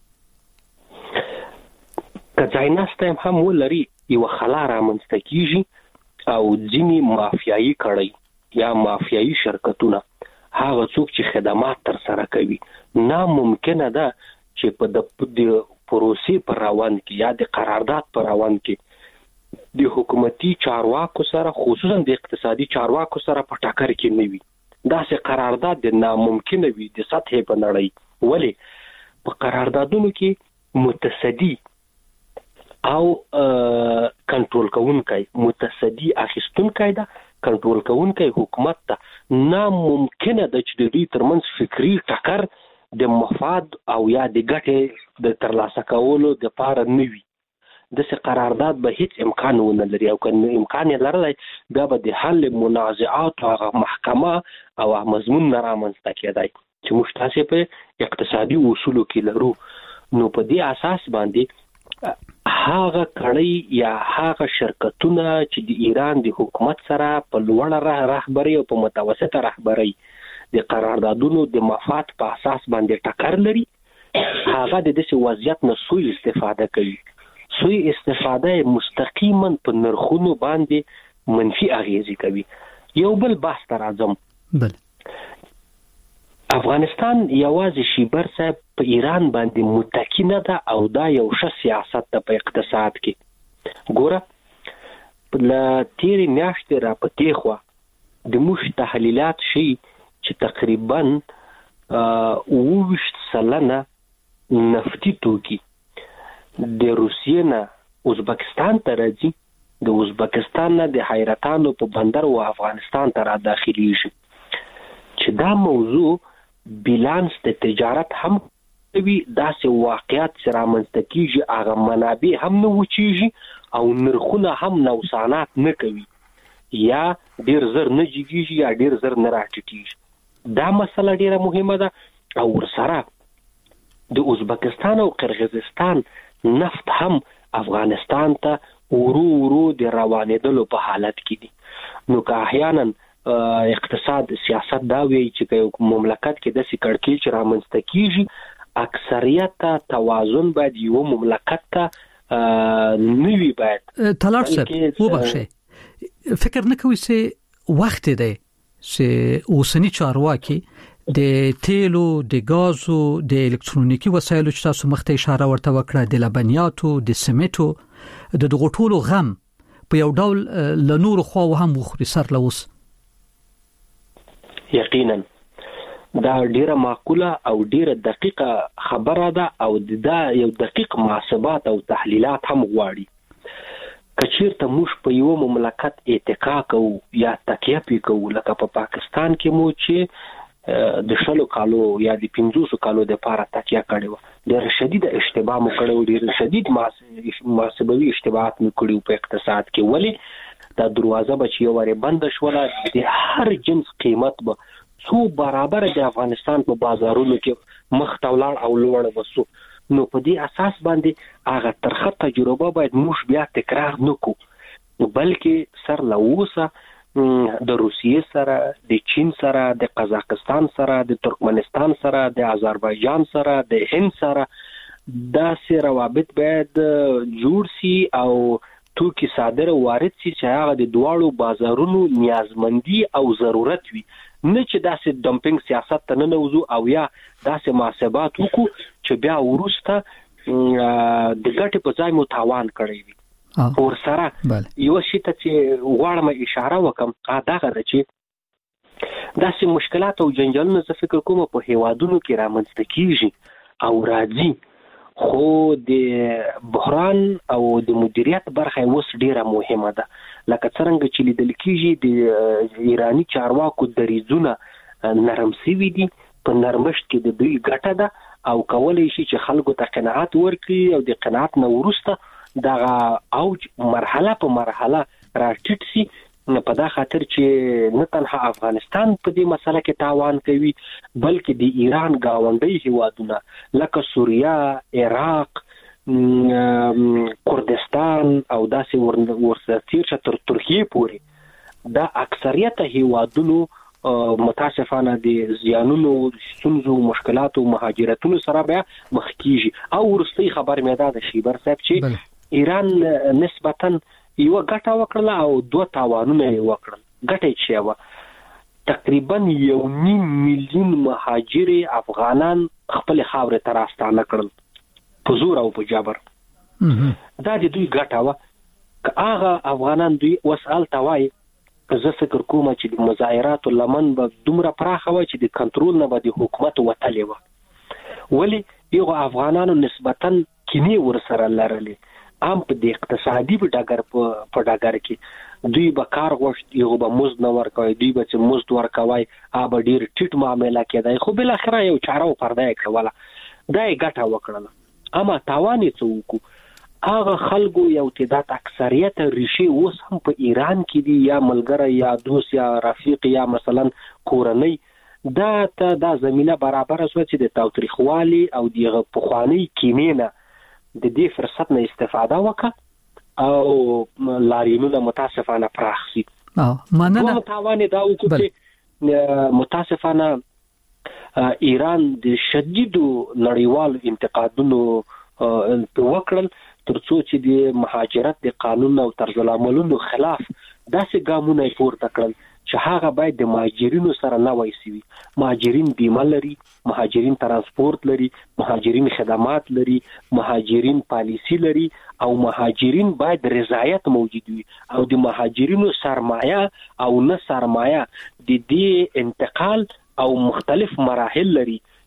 که ځایناسته هم ولري یو خلاره منستکیږي او ځینی مافیایي کړي یا مافیایي شرکتونه هغه څوک چې خدمات تر سره کوي ناممکنه ده چې په د پروسې پر روان کې یا د قرارداد پر روان کې د حکومتي چارواکو سره خصوصا د اقتصادي چارواکو سره په ټاکر کې نه وي. دا سه قرارداد د ناممکنه وي د سطح په نړۍ. ولی په قراردادونو کې متصدی او کنټرول کوونکی متصدی اخیستونکی ده کنټرول کوونکی حکومت ته ناممکنه ده چې د دې ترمنځ فکری ټکر د مفاد او یا د ګټې د ترلاسه کولو د پاره نه وي. د څه قرارداد به هیڅ امکان ونه لري او کنه امکان یې لرلای دا به د حل منازعات او محکمه او مضمون نه رامنځته کېدای چې موږ تاسو په اقتصادي اصولو کې لرو. نو په دې اساس باندې هغه کړي یا هغه شرکتونه چې د ایران د حکومت سره په لوړه رهبري او په متوسطه رهبري د قراردادونو د مفاد په اساس باندې ټکر لري هغه د دې وضعیت نه سوء استفاده کوي. سوء استفاده مستقیما په نرخونو باندې منفي اغیزه کوي. یو بل بحث تر اعظم بل افغانستان یوازې شیبر صاحب په ایران باندې متکی نه ده او دا یو ښه سیاست ده په اقتصاد کې. ګوره له تیرې میاشتې را په تېخوا د موږ تحلیلات شي چې تقریبا اووه ویشت سلنه نفتي توکي د روسیې نه ازبکستان ته راځي، د ازبکستان نه د حیرتانو په بندر و افغانستان ته را داخليږي. چې دا موضوع بیلانس د تجارت هم کوي، داسې واقعیت چې رامنځته کیږي هغه منابع هم نه وچیږي او نرخونه هم نوسانات نه کوي، یا ډیر زر نه جګیږي یا ډیر زر نه راټیټیږي. دا مسله ډیره مهمه ده. او ورسره د ازبکستان او قرغیزستان نفت هم افغانستان ته ورو ورو د روانېدلو په حالت کې دي. نو که احیانا اقتصاد سیاست دا وی چې یو مملکت کې د سکړکیل چې رامنځته کیږي اکثریت توازن باید یو مملکت ته نوی باید طلال صاحب وبخښه فکر نه کوي چې وخت دی چې اوسنی چارواکي د تیلو د غازو د الکترونیکی وسایلو چې تاسو مخته اشاره ورته وکړه د لبنیاتو د سمټو د دغه ټولو غم په یو ډول له نور خو هم وخوري سر لوس. یقینا دا ډیره معقوله او ډیره دقیقه خبره ده او دا یو دقیق محاسبات او تحلیلات هم غواړي. کچیرته موږ په یو مملکت اتکا کوو یا تکیه پی کوو لکه په پاکستان کې مو چې د شلو کالو یا د پنځوسو کالو د پاره تکیه کړې و، ډېر شدید اشتباه مو کړو، ډېر شدید محاسبوي اشتباهات مو کړو په اقتصاد کې. ولی دا دروازه به چې یو وری بند شوله د هر جنس قیمت به څو برابر د افغانستان په بازارونو کې مخ ته ولاړ او لوړ وسو. نو په دې اساس باندې هغه ترخه تجربه باید موږ بیا تکرار نکو، بلکې سر لوسه د روسیې سره، د چین سره، د قزاقستان سره، د ترکمنستان سره، د آذربایجان سره، د هند سره داسې روابط باید جوړ سي او توکي صادر وارد سي چې هغه د دواړو بازارونو نیازمندي او ضرورت وي، نه چې داسې ډمپینګ سیاست ته نه نوځو او یا داسې محاسبات وکړو چې بیا ورسته د ګټې په ځای مو تاوان کړی وي. اور سره یو شی ته چې غواړم اشاره وکم دا غره چې داسې مشکلات او جنجالونه زه فکر کوم په هیوادونو کې رامنځته کیږي او راځي، خو د بحران او د مدیریت برخه اوس ډیره مهمه ده. لکه څنګه چې لیدل کیږي د ایرانی چارواکو دریځونه نرم سوي دي، په نرمښت کې د دوی ګټه ده او کولای شي چې خلکو ته قناعت ورکړي او د قناعت نه وروسته دغه اوج مرحله په مرحله راټیټ سي. په دا خاطر چې نه تنها افغانستان په دې مسله کې تاوان کوي بلکې د ایران گاونډي هیوادونه لکه سوریه، عراق، کردستان او داسې ورسره تیر تر ترکیه پورې دا اکثریت هیوادونو متاسفانه د زیانونو، ستونزو، مشکلاتو، مهاجرتونو سره بیا مخ کیږي. او ورستي خبر مې دا د شیبر صاحب چې ایران نسبتاً یو ګټه وکړه او دوه تاوانونه یې وکړل. ګټه چې و تقریبا یو نیم میلیون مهاجر افغانان خپل خاورې ته راستانه کړل په زور او په جبر. دا د دوی ګټه و. که هغه افغانان دوی وسال توای زه فکر کوم چې د مظاهراتو لمن به دومره پراخه و چې د کنټرول نه به د حکومت وتلې و. ولی یو افغانانو نسبتاً کینې ورسره لرلې، هم په د اقتصادي په ډګر په ډګر کې دوی به کار غوښت، یو به مزد نه ورکوي، دوی به چې مزد ورکوي هغه ډیر ټیټ معامله کېدای، خو بل اخره یو چاره او پرده یې کوله. دا یې ګټه وکړله. اما تاوان یې څه وکړو؟ هغه خلکو یو تعداد اکثریت ریښې اوس هم په ایران کې دي، یا ملګری یا دوست یا رفیق یا مثلا کورنۍ. دا ته دا زمینه برابر شوه چې د تاوتریخوالي او د پخوانۍ کینې نه د دې فرصت نه استفاده وکړه او لاریونونه متاسفانه پراخ شي. مننه. تاوان دا وکړي چې متاسفانه ایران د شدیدو نړیوالو انتقادونو وکړل ترڅو چې د مهاجرت د قانون او طرز العملونو خلاف داسې ګامونه پورته کړل چې هغه باید د مهاجرینو سره نه وایسي. مهاجرین بیمه لري، مهاجرین ترانسپورت لري، مهاجرین خدمات لري، مهاجرین پالیسی لري او مهاجرین باید رضایت موجود وي او د مهاجرینو سرمایه او نه سرمایه د دې انتقال او مختلف مراحل لري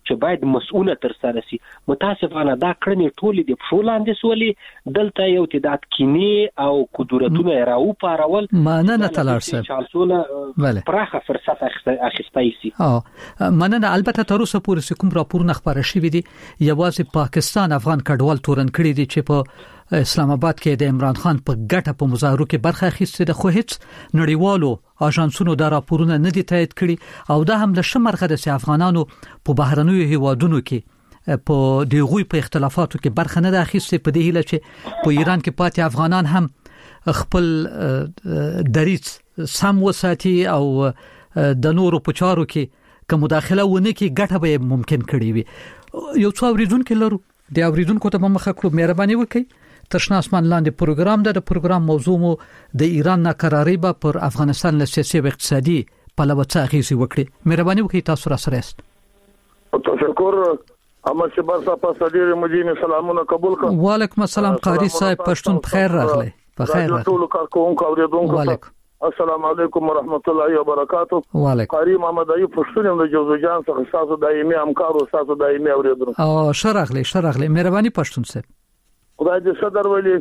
چې باید مسؤله تر سره شي. متاسفانه دا کړنې ټولې د پښو لاندې سولې، دلته یو تعداد کینې او قدرتونه راو پارول مننه تلار صاحب چالسونه پراخه فرصت اخیستای شي. اه مننه. البته تر اوسه پورې کوم راپورونه خبره شوي دي یوازې پاکستان افغان کډوال تورن کړي دي چې په اسلام آباد کې د عمران خان په ګټه په مظاهرو کې برخه اخیستې ده، خو هیڅ نړیوالو اژانسونو دا راپورونه نه دي تایید کړي او دا هم د شمرغه د افغانانو په بهرنیو هیوادونو کې په دغوی په اختلافاتو کې برخه نه ده اخیستې، په دې هیله چې په ایران کې پاتې افغانان هم خپل دریځ سم وساتي او د نورو په چارو کې کوم مداخله ونه کې ګټه به ممکن کړي وي. یو څو اوریدونکو لرو، د اوریدونکو ته مخه کړو، مهرباني وکړئ. تشنا اسمان لاندې پروګرام ده، د پروګرام موضوع مو د ایران ناکراری به پر افغانستان له سیاسي او اقتصادي پلوه څه اغیزې وکړي. مهرباني وکړئ تاسو را سره است. تشکر. احمد شبر صاحب په صدر مدینه سلامونه قبول کړه. وعلیکم السلام قاری صاحب، پښتون بخیر راغلی. بخیر راغلی ټول کارکونکو اوریدونکو. السلام علیکم ورحمت الله وبرکاتہ. وعلیکم. قاری محمد ایوب پښتون د جوزو جان څخه تاسو دایمي همکار او تاسو دایمي اوریدونکو. او شرغلی شرغلی مهرباني پښتون صاحب. خدای دې صدر ولی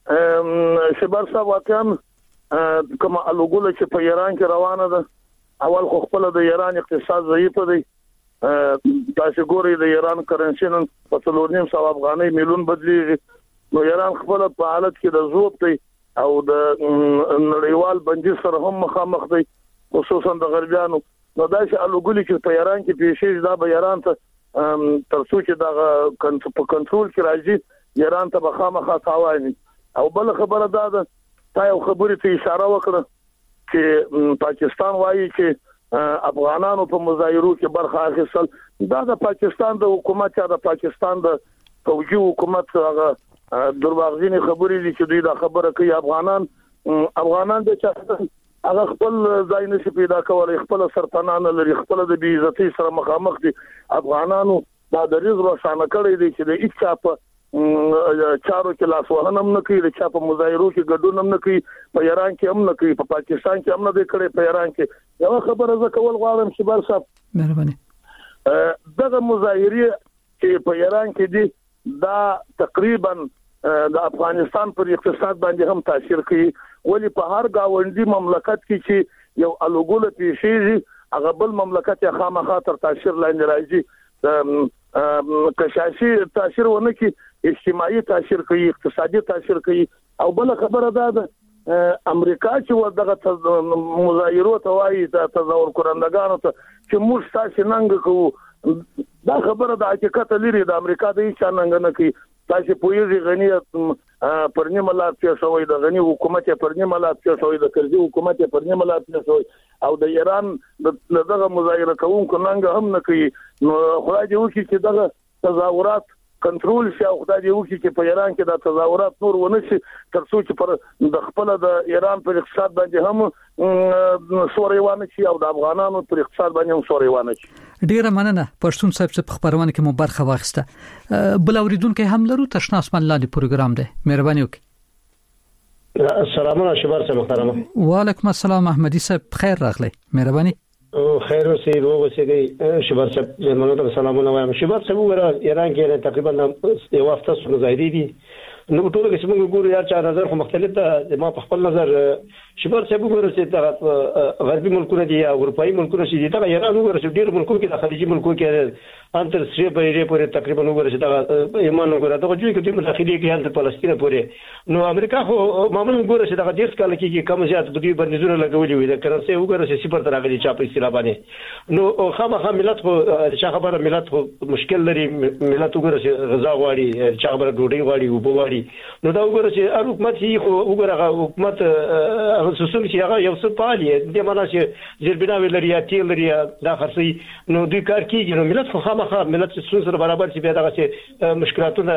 شبر صاحب واقعا کوم الګول چې په ایران کې روانه ده، اول خو خپل د ایران اقتصاد ضعیف دی. تاسو ګورئ د ایران کرنسي نن په څلور نیم سو افغانۍ میلیون بدلیږي. نو ایران خپل په حالت کې د ضعف دی او د نړیوال بندي سره هم مخامخ دی، خصوصا د غربیانو. نو دا چې الګول چې په ایران کې پیښې دا به ایران ته ترڅو چې دا په کنټرول کې راځي ایران ته بخامخه تاواني. او بل خبره دا ده، تا یو خبرې ته اشاره وکړه چې پاکستان وایي چې افغانانو په مظاهرو کې برخه اخیستل. دا د پاکستان د حکومت یا د پاکستان د فوجي حکومت هغه درواغجنې خبرې دي چې دوی دا خبره کوي. افغانان افغانان د چا هغه خپل ځای نشي پیدا کولای، خپل سرطانان لري، خپل د بې عزتۍ سره مخامخ دي. افغانانو دا د رزق روښانه کړی دی چې د هیڅ چا په چارو کې لاس وهنه هم نه کوي، د چا په مظاهرو کې ګډون هم نه کوي، په ایران کې هم نه کوي، په پاکستان کې هم نه دی کړی. په ایران کې یو خبره زه کول غواړم شبر صاحب، مهرباني. دغه مظاهرې چې په ایران کې دي دا تقریبا د افغانستان پر اقتصاد باندې هم تاثیر کوي. ولی په هر گاونډي مملکت کې چې یو الګول پیښیږي هغه بل مملکت یې خامخا تر تاثیر لاندې راځي. کشاشي تاثیر ونه کی اجتماعي تاثیر کوي، اقتصادي تاثیر کوي. او بل خبره ده د امریکا چې ودغه مظاهرو ته وایي د تظاهر کړندګانو ته چې موږ تاسو ننګ کوو، دا خبره د حقیقت لري. د امریکا د هیڅ ننګ نه کوي. تاسو پوهیږئ غنی پرنی ملات کې شوی، د غنی حکومت پرنی ملات کې شوی، د کرزي حکومت پرنی ملات کې شوی، او د ایران دغه مظاهره کوونکو ننګ هم نه کوي. نو خدای دې وکړي چې دغه تظاهرات کنټرول شي او خدای دې وکړي چې په ایران کې د تظاهرات نور ونه شي ترڅو چې پر د خپل د ایران پر اقتصاد باندې هم سوري وانه شي او د افغانانو پر اقتصاد باندې هم سوري وانه شي. ډیره مننه پښتون صاحب چې په خبرونه کې مو برخه واخیسته. بل اوریدونکو هم لرو، تشنا اسمان لاندې پروګرام دی، مهرباني وکړئ. السلام علیکم شبر صاحب محترم. وعلیکم السلام احمدی صاحب، خیر راغلی، مهرباني. خیر اوسې روغ اوسې شبر صاحب، زمونږ ته سلامونه وایم. شبر صاحب وره ایران کې تقریبا یو هفته څو مظاهرې دي. نو ټول کې څنګه ګورو یا چا نظر خو مختلف ده. ما په خپل نظر شبر صاحب وګورئ چې دا غربي ملکونه دي یا اروپאי ملکونه چې دا ایران وګورئ چې ډېر ملکونه کې د خلیجي ملکونه کې انتر سری پرې پورې تقریبا وګورئ چې دا ایمان وګورئ دا چې کوم مداخلي کې انتر فلسطین پورې. نو امریکا خو معمولا وګورئ چې دا ډېر کال کې کم زیات د دې بندیزونه لګولې وي. دا کرنسي وګورئ چې صفر تر راغلي چا په اصطلاح باندې. نو خامخا ملت خو چې خبره ملت خو مشکل لري. ملت وګورئ چې غذا غواړي، چې خبره ډوډۍ غواړي، وبو غواړي. نو دا وګورئ چې هر حکومت یې خو وګورئ حکومت هغه سیستم چې هغه یو څه پالي د معنا چې زیربناوي لري یا تیل لري دا خرڅي. نو دوی کار کوي. نو ملت خو خامخا ملت چې سره برابر چې بیا دغه چې مشکلاتونه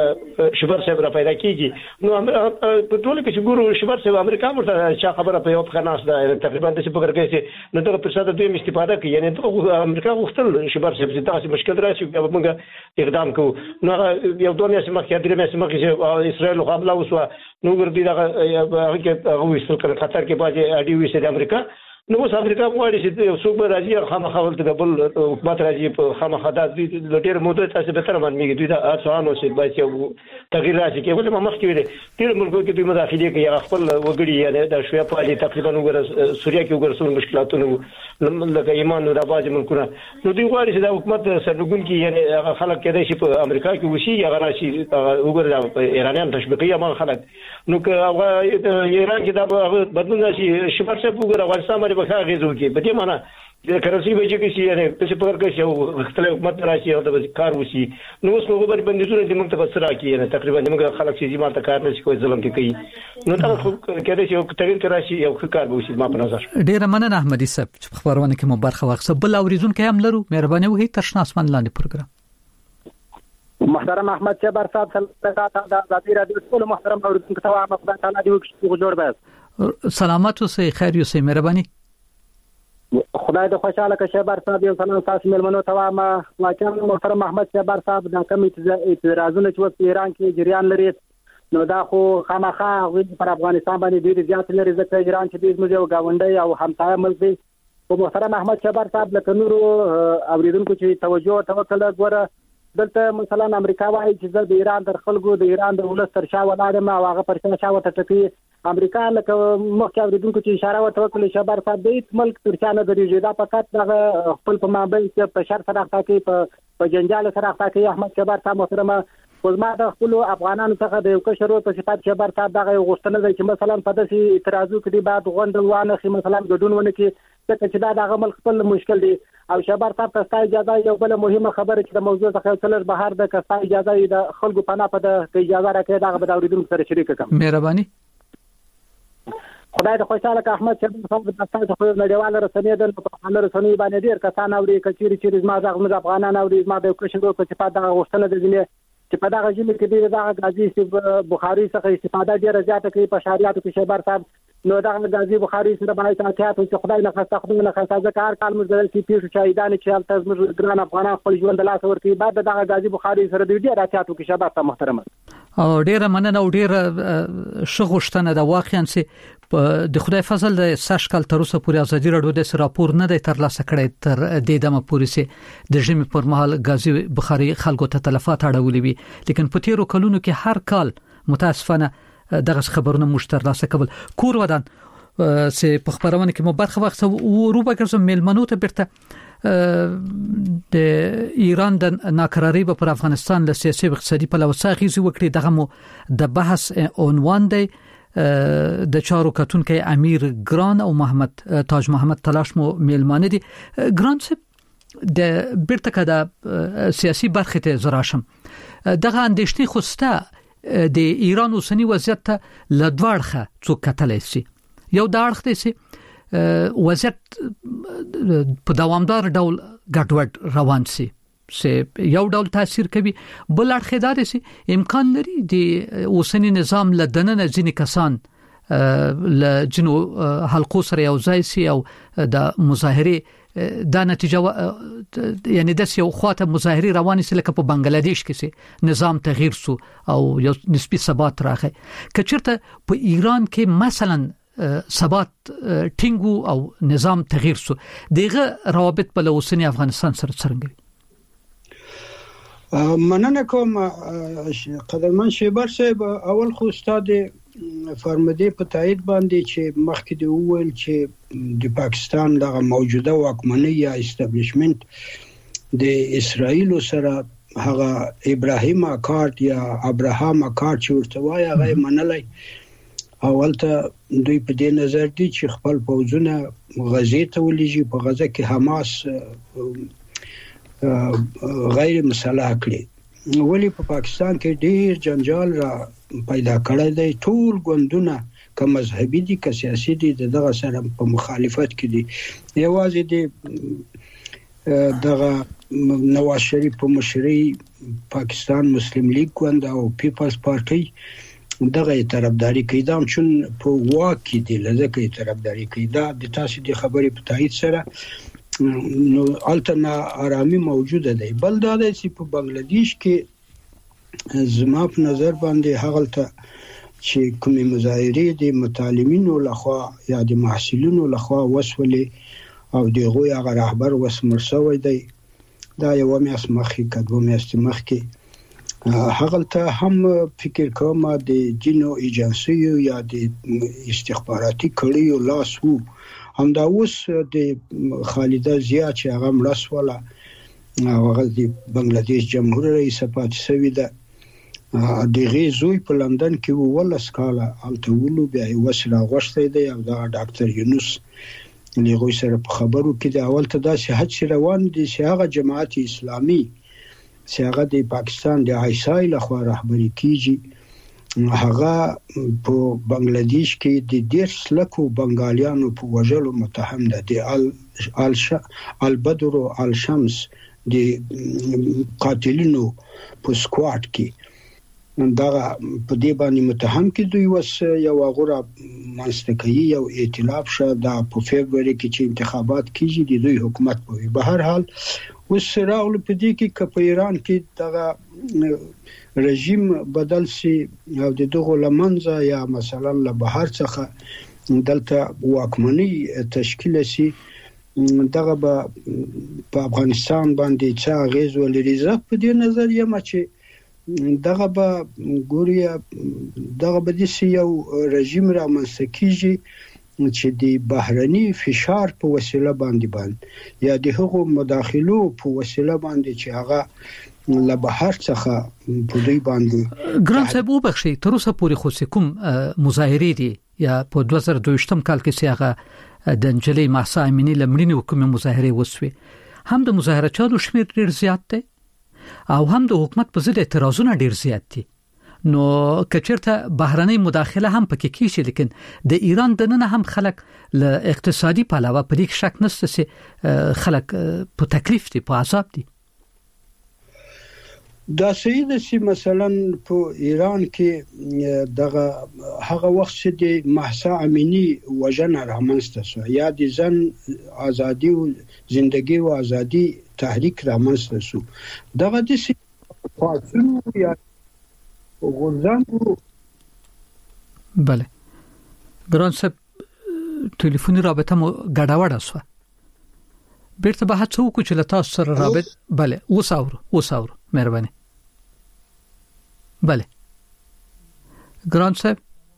شبر صاحب را پیدا کیږي. نو په ټول کې چې ګورو شبر صاحب امریکا ورته چې خبره په یو خناس ده تقریبا د څه په ګرځي چې نو دغه پرساده دوی استفاده کوي. یعنی دغه امریکا غوښتل شبر صاحب چې تاسو مشکل راشي بیا موږ اقدام کوو. نو یو دوه میاشتې مخکې درې میاشتې مخکې چې اسرائیل حمله وسوه نو ګرځي دغه هغه کې هغه وسل کړ خطر کې باندې اډي وسه د امریکا. نو اوس امریکا غواړي چې یو څوک راځي خامخا ولته بل حکومت راځي په خامخا د ډېر موده تاسو به تر باندې دوی د ارسانو چې باید یو تغییر راشي کې ولې مخ کې ویل ډېر ملکو کې دوی مداخله کوي خپل وګړي یعنی د شویا په اړه تقریبا وګړه سوریا کې وګړه څو مشکلاتونه لکه ایمان او د باج ملکونه نو دوی غواړي چې د حکومت سرلګون کې یعنی خلک کې د شي په امریکا کې وشي یا راشي وګړه په ایرانیان تشبیقي عمل خلک نو که ایران کې دا بدلون راشي شپږ څه وګړه افغانستان باندې بخا غیزو کې په دې معنی د کرنسي به چې شي یعنی څه په ورکه شي او خپل حکومت راشي او د کار وشي نو اوس موږ باندې بندیزونه د موږ ته سره کې نه تقریبا موږ خلک چې ما ته کار نشي کوي ظلم کوي نو دا کېدای شي یو تغیر راشي یو کار به وشي ما په نظر ډیر مننه احمدي صاحب چې خبرونه کې مو برخه واخصه بل اوریدونکو هم لرو مهرباني وکړئ تر شنه اسمان لاندې پروګرام محترم احمد جبر صاحب سلامات د ازادي رادیو ټول محترم اوریدونکو ته وایم خدای تعالی دې وکړي جوړ بس سلامات اوسئ خیر اوسئ مهرباني خدای د خوشاله که شهبر صاحب یو سلام تاسو ملمنو ته وایم واقعا محترم احمد شهبر صاحب د کوم اعتراضونه چې په ایران کې جریان لري نو دا خو خامخا پر افغانستان باندې ډیر زیات لري ځکه ایران چې د موږ غونډي او همتای ملک دی او محترم احمد شهبر صاحب لکه نور اوریدونکو چې توجه توکل غوړه دلته مثلا امریکا وايي چې د ایران تر خلکو د ایران د ولس تر شا ولاړ ما هغه پر شا وته ټکی امریکا لکه مخکې اوریدونکو چې اشاره وته وکړي شهبر صاحب د ملک تر شا نه درېږي دا فقط د خپل په مابین کې په شر سره راځي په په جنجال سره راځي احمد شهبر صاحب محترمه خو ما د خپل افغانانو څخه د یو کشرو په صفات شهبر صاحب دغه غوښتنه ده چې مثلا په داسې اعتراضو کې بعد غونډه وانه خي مثلا ګډون ونه کې چې دا دغه ملک خپل مشکل دی او شهبر صاحب ته اجازه یو بل مهمه خبره چې د موضوع څخه څلور بهر د کستا اجازه د خلکو پناه په د اجازه راکړي دغه به اوریدونکو سره شریک کوم مهرباني خدای د خوشاله که احمد شهبر صاحب د تاسو خو نړیوال رسنۍ د په خپل رسنۍ باندې ډیر کسان اوري کچيري چې زما د افغانان اوري زما د کشنګو په صفات د غوښتنه د ځینې چې په دغه ژمي کې د غازی بخاري څخه استفاده ډیره زیاته کوي په شهرياتو کې شهبر صاحب نو دغه غازی بخاري سره باندې تاسو چې خدای نه خاصه خدای نه خاصه ځکه کار مزل کې پیښ شهیدان چې تاسو موږ ګران افغانان خپل ژوند لاس ورکړي بعد دغه غازی بخاري سره د ډیره تاسو کې شهبر صاحب محترم او ډیره مننه او ډیره شغوشتنه د واقعا سي د خدای فضل د ساشکل تر اوسه پورې ازادي راډیو د راپور نه دی تر لاسه کړی تر دې دمه پورې سي د ژمي پر مهال غازی بخاري خلکو ته تلفات اړولې وي لیکن په تیرو کلونو کې هر کال متاسفانه دغه خبرونه مشتر لاسه کول کور ودان سي په خبرونه کې مو برخه وخت او روبګرز ملمنو ته برته د ایران د ناکراری په افغانستان له سیاسي او اقتصادي په لوساغي وکړي دغه مو د بحث عنوان دی د چارو کتونکو امیر ګران او محمد تاج محمد تلاش مو میلمانه دي ګران صاحب د بیرته کده سیاسي برخه ته زراشم دغه اندېشتي خوسته د ایران اوسنی وضعیت ته لدوړخه څوک کتلای شي یو داړخ دی سي وضعیت په دوامدار ډول ګډوډ روان سي سي یو ډول تاثیر کوي بل اړخدار سي امکان لري د اوسنی نظام لدننه ځینې کسان ل جنو حلقو سره یو ځای سي او د مظاهره دا نتیجه یعنی د یو خواته مظاهره رواني سي لکه په بنگلاديش کې سي نظام تغییر سو او یو نسبی ثبات راغی کچرته په ایران کې مثلا ثبات ټینګو او نظام تغییر سو دغه روابط په اوسنی افغانستان سره څرګندوي مننه کوم قدرمن شهبر صاحب اول خو استاد فرمدي په تایید باندې چې مخکې دی وویل چې د پاکستان دغه موجوده واکمنۍ یا استابلیشمنت د اسرائیل سره هغه ابراهیم اکارد یا ابراهام اکارد چې ورته وایي هغه منلای اولته دوی په دې نظر دي چې خپل پوځونه غزې ته ولېږي په غزه کې حماس غیر مسلح کړي ولی په پاکستان کې ډیر جنجال را پیدا کړی دی ټول ګوندونه که مذهبي دي که سیاسي دي دغه سره په مخالفت کې دي یوازې د دغه نواز شریف په مشرۍ پاکستان مسلم لیگ ګوند او پیپلز پارټي دغه طرفداري کوي دا چون په واک کې دي لکه طرفداري کوي دا د تاسو د خبرې په تایید سره نو الټنا آرامي موجوده ده بل دا چې په بنگلاديش کې زما په نظر باندې هغه ته چې کومې مظاهرې د متعلمینو لخوا یا د محصلینو لخوا وسولې او دغه هغه رهبر وسمر شوی دی دا یو میاشت مخکې کډو میاشت مخکې هغه ته هم فکر کوم د جنو ایجنسیو یا د استخباراتي کړیو لاس وو هم دا اوس د خالده زیات چې هغه مړسوله هغه د بنگلاديش جمهور رئیس پاتې شوی ده د غیزوی په لندن کې ولس کاله الټولو بیا وسره غوښتي دی او دا ډاکټر یونس لغوی سره په خبرو کې د اول ته دا صحت روان دي چې هغه جماعت اسلامي چې هغه د پاکستان د عیسای لخوا رهبری کیږي هغه په بنگلاديش کې د ډیر سلکو بنگالیانو په وژلو متهم ده د ال البدر او الشمس د قاتلینو په سکواډ کې دا په دې باندې متهم کې دوی وس یو غوړه منځتکي یو ائتلاف شه دا په فبراير کې چې انتخابات کیږي د دوی حکومت په به هر حال اوس راول په دې کې ک په ایران کې دا رژیم بدل سي او د دغه لمنځه یا مثلا له بهر څخه دلته واکمنۍ تشکیل سي دغه په افغانستان باندې څه غیز ولري زه په دې نظر یم چې دغه به ګوریا دغه به د یو رژیم را منسکیږي چې د بهرني فشار په وسیله باندې باندې یا د هغو مداخلو په وسیله باندې چې هغه له بهر څخه په دوی باندې ګران صاحب وبخښي تر اوسه پورې خو کوم مظاهرې دي یا په دوه زره دوه یم کال کې چې هغه د انجلۍ مهسا امینی لمړینې حکومت مظاهره وسوي هم د مظاهرچیانو شمیر ډیر زیات دی او هم د حکومت په ضد اعتراضونه ډیر زیات دي نو کچرته بهرنۍ مداخله هم پکې کیږي لیکن د ایران د نن هم خلک له اقتصادي پلوه په دې شک نشته چې خلک په تکلیف دي په عذاب دي دا سید سي مثلا په ایران کې دغه هغه وخت چې د مهسا امینی وژنه رامنځته شو یا د ځن ازادي او ژوندۍ او ازادي تحریک رامنځته شو دغه د سي پاتونو یا غورځنګو بله ګران صاحب ټلیفوني رابطه مو ګډوډه شو بیرته به هڅه وکړو چې له تاسو سره رابطه بله وساورو وساورو مهرباني بله ګران صاحب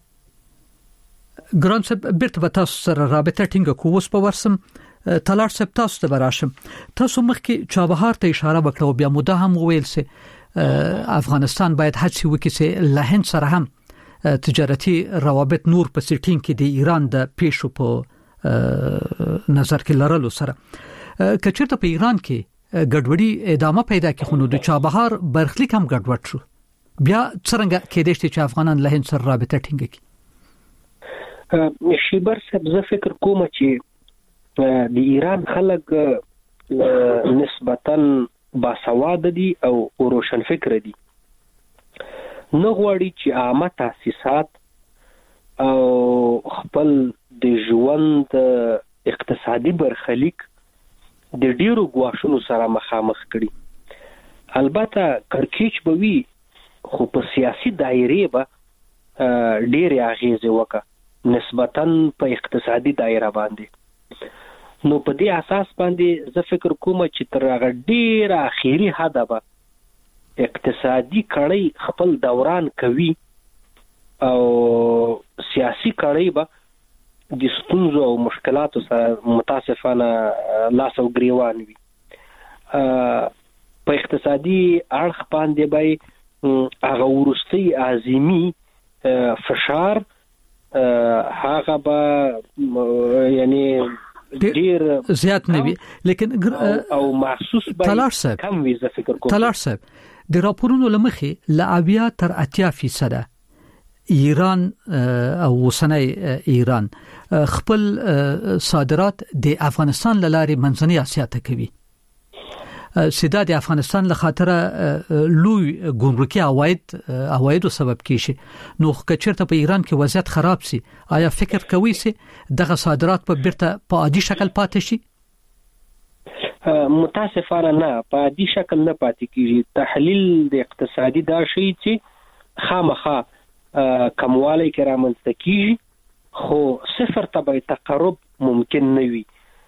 ګران صاحب بیرته به تاسو سره رابطه ټینګه کوو اوس په ورسم تلار صاحب تاسو ته براشم تاسو مخکې چابهار ته اشاره وکړو بیا مو ده هم ویل سي افغانستان باید هڅه وکړي چې له هند سره هم تجارتي روابط نور په سیټینګ کې د ایران د پیښو په نظر کې لرلو سره کچېرته په ایران کې ګډوډي ادامه پیدا کړي خو د چابهار برخلیک هم ګډوډ شو بیا څنګه کېدای شي چې افغانان له هند سره رابطه ټینګ کړي شیبر صاحب زه فکر کوم چې د ایران خلک نسبتاً باسواد دي او روشن فکر دي نه غواړي چې عامه تاسیسات او خپل د ژوند اقتصادي برخلیک د ډیرو غواښونو سره مخامخ کړي البته کړکېچ به وي خو په سیاسي دایره به ډېرې اغیزې وکړي نسبتاً په اقتصادي دایره باندې نو په دې اساس باندې زه فکر کوم چې تر هغه ډېر اخیری حد به اقتصادي کړۍ خپل دوران کوي او سیاسي کړۍ به د ستونزو او مشکلاتو سره متاسفانه لاس او ګریوان وي په اقتصادي اړخ باندې به هغه ورستي عظیمی فشار هغه به یعنی ډیر زیات نه وي لیکن او محسوس به کم وي زه فکر کوم تلار صاحب د راپورونو لمخې ل اویا تر اتیا فیصد ایران او وسنۍ ایران خپل صادرات د افغانستان لارې منځنۍ اسیا ته کوي سیدا د افغانستان له خاطر لوی ګمرکي عواید عوایدو سبب کیږي نو کچرته په ایران کې وضعیت خراب سي آیا فکر کوي سي دغه صادرات په بیرته په عادي شکل پاتې شي متاسفانه نه په عادي شکل نه پاتې کیږي تحلیل د اقتصادي دا شی چې خامخا کموالی کې رامنځته کیږي خو صفر ته به تقرب ممکن نه وي.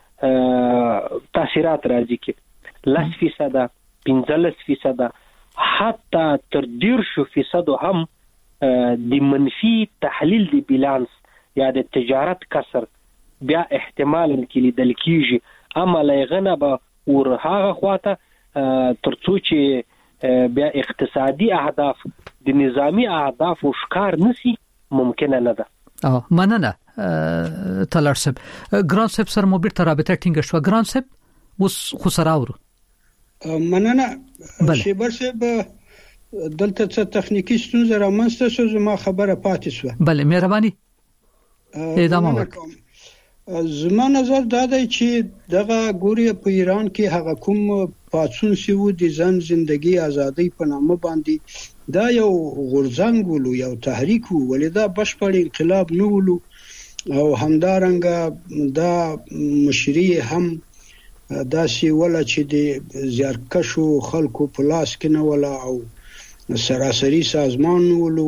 تاثیرات راځي کې لس فیصد پنځلس فیصد حتی تر ډیر شو فیصد هم د منفي تحلیل دی بیلانس یا د تجارت کسر بیا احتمال کې لیدل کیږي، اما لغنه به ورهغه خواته ترڅو چې بیا اقتصادي اهداف د نظامی اهداف وشکار نسی ممکن نه ده. اه مننه تلار صاحب. ګران صاحب سره مو بیرته رابطه ټینګه شو. ګران صاحب اوس خو سره اورو. مننه شیبر صاحب، دلته څه تخنیکی ستونزه رامنځته شوه، زما خبره پاتې شوه. بله مهرباني ادامه وکړئ. زما نظر دا دی چې دغه ګوري په ایران کې هغه کوم پاتون سیو د ځان ژوندۍ ازادي په نامه باندې دا یو غورځنګ ولو، یو تحریک وو، ولدا بشپړ انقلاب نه ولو او همدارنګه دا مشري هم داسې ولا چې د زیارکشو خلکو په لاس کې نه ولا او سراسری سازمان ولو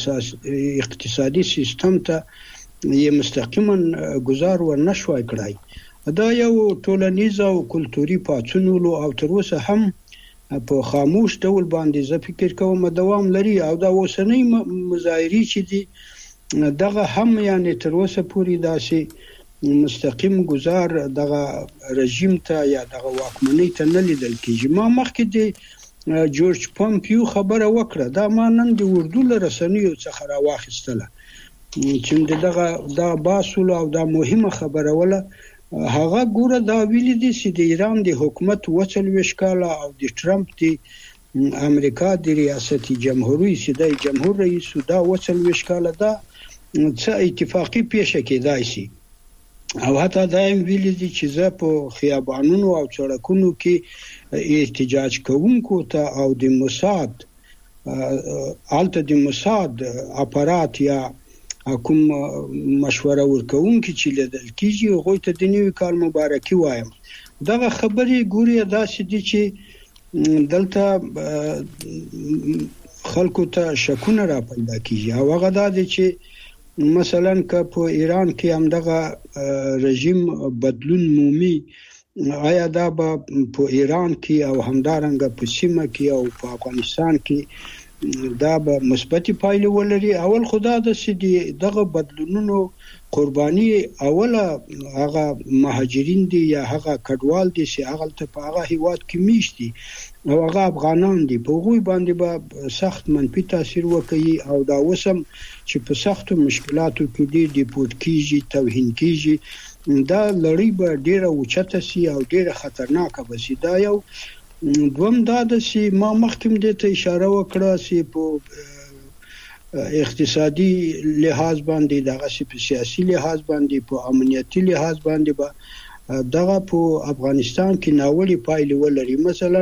اقتصادي سیستم ته یې مستقیما گزار ورنشوي کړای. دا یو ټولنیز او کلتوري پاتون ولو او تر اوسه هم په خاموش ډول باندې زه فکر کوم دوام لري او دا اوسنۍ مظاهرې چې دي دغه هم یعنی تر اوسه پورې داسې مستقیم گزار دغه رژیم ته یا دغه واکمنۍ ته نه لیدل کیږي. ما مخکې د جورج پامپیو خبره وکړه، دا ما نن د اردو له رسنیو څخه راواخیستله چې دغه دا باسول او دا مهمه خبره ولا هغه ګوره دا ویل دي چې د ایران د حکومت وڅل وشکاله او د ټرمپ د امریکا د ریاستي جمهوریت چې د جمهور رئیس دا وڅل وشکاله دا څه اتفاقی پیښه کېدای شي او حتی دا ویل دي چې زه په خیابانونو او سړکونو کې احتجاج کوونکو ته او د موساد الته د موساد اپارات یا کوم مشوره ورکوونکي چې لیدل کیږي هغه ته د نیو کال مبارکي وایم. دغه خبرې ګوري داسې دي چې دلته خلکو ته شکونه را پیدا کیږي او هغه دا دي چې مثلا که په ایران کې هم دغه رژیم بدلون مومي، آیا دا به په ایران کې او همدارنګه په سیمه کې او په افغانستان کې دا به مثبتي پایلې ولري؟ اول خدا د سدي دغه بدلونونو قرباني اوله هغه مهاجرین دي یا هغه کډوال دي چې هغه ته په هغه هیواد کې میشتي او هغه افغانان دي، په غوي باندې به سخت منفي تاثیر وکړي او دا وسم چې په سختو مشکلاتو کې دي ډیپورت کیږي، توهین کیږي، دا لړۍ به ډیره اوچته سي او ډیره خطرناکه به سي. دا یو دوم دا د سی ما مخکم د ته اشاره وکړه چې په اقتصادي لحاظ باندې دغه په سیاسي لحاظ باندې په امنیتي لحاظ باندې به دغه په افغانستان کې ناوړي پایلې ولري. مثلا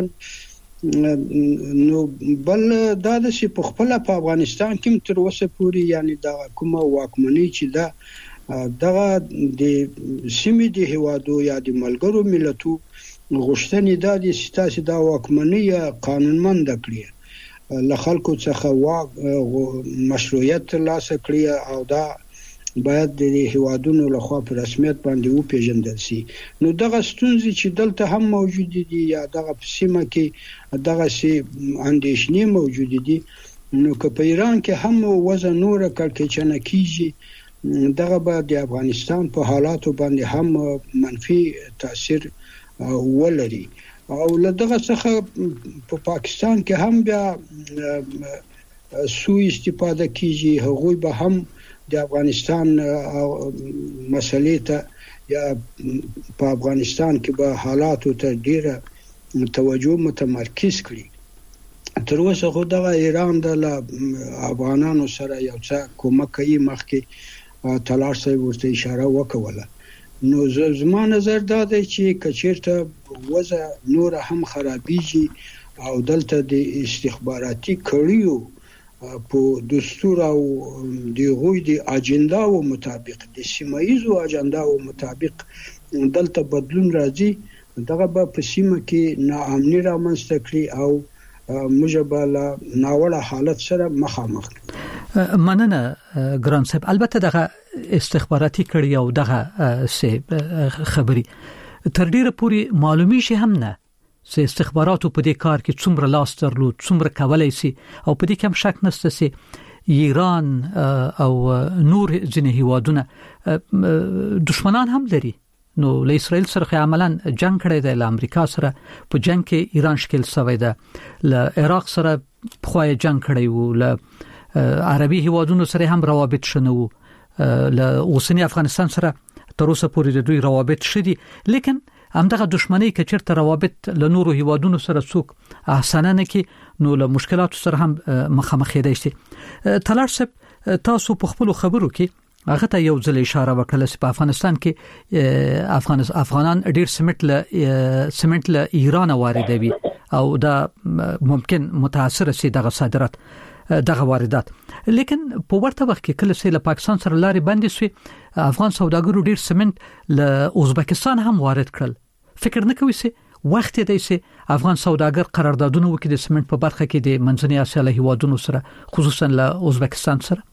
نو بل دا د سی په خپل په افغانستان کې تر اوسه پورې یعنی دا کومه واکمنۍ چې دا دغه د سیمې د هوادو یا د ملګرو ملتونو غوښتنې دا دي چې تاسو دا واکمنۍ قانونمند کړئ، له خلکو څخه واک مشروعیت ترلاسه کړئ او دا باید د هوادونو لخوا په رسمیت باندې وپیژندل شي. نو دغه ستونزې چې دلته هم موجود دي یا دغه په سیمه کې دغه سي اندېښنې موجود دي، نو که په ایران کې هم وزن نور کړکېچنه کیږي دغه به د افغانستان په حالاتو باندې هم منفي تاثیر ولري او لدغه څخه په پاکستان کې هم بیا سوء استفاده کیږي، هغوی به هم د افغانستان مسلې ته یا په افغانستان کې به حالاتو ته ډیره توجه متمرکز کړي. تر اوسه خو دغه ایران د افغانانو سره یو څه کومک کوي، مخکې تلار صاحب ورته اشاره وکوله. نو زما نظر دا دی چې کچیرته وضع نور هم خرابېږي او دلته د استخباراتي کړیو په دستور او د غوی د اجنډاو مطابق د سیمایزو اجنډاو مطابق دلته بدلون راځي، دغه په سیمه کې ناامني رامنځته کړي او مجباله ناوړه حالت سره مخامخ. مننه ګران صاحب. البته دغه استخباراتي کړي او دغه سه خبري تر ډیره پوری معلومی شي هم نه سه استخباراتو په دې کار کې څومره لاس درلود، څومره کولای شي، او په دې کې هم شک نشته چې ایران او نور ځینې هیوادونه دشمنان هم لري. نو له اسرائیل سره عملاً جنگ کړی دی، له امریکا سره په جنگ کې ایران شکل شوی دی، له عراق سره خو جنگ کړی وو، له عربي هیوادونو سره هم روابط شنو، له اوسنی افغانستان سره تر اوسه پورې د دوی روابط شدي، لیکن همدغه دښمنۍ کې چیرته روابط له نورو هیوادونو سره څوک احسانه نه کی، نو له مشکلاتو سره هم مخامخ دی شي. تلار صاحب تاسو په خپل خبرو کې هغه ته یو ځل اشاره وکړه چې په افغانستان کې افغان افغانان ډیر سیمنټ له سیمنټ له ایران واردوي او دا ممکن متاثر شي دغه صادرات دغه واردات، لیکن په ورته وخت کې کله چې له پاکستان سره لارې بندې شوې افغان سوداګرو ډیر سیمنټ له ازبکستان هم وارد کړل. فکر نه کوي چې وخت دی چې افغان سوداګر قراردادونه وکړي د سیمنټ په برخه کې د منځنۍ اسیا له هیوادونو سره، خصوصا له ازبکستان سره؟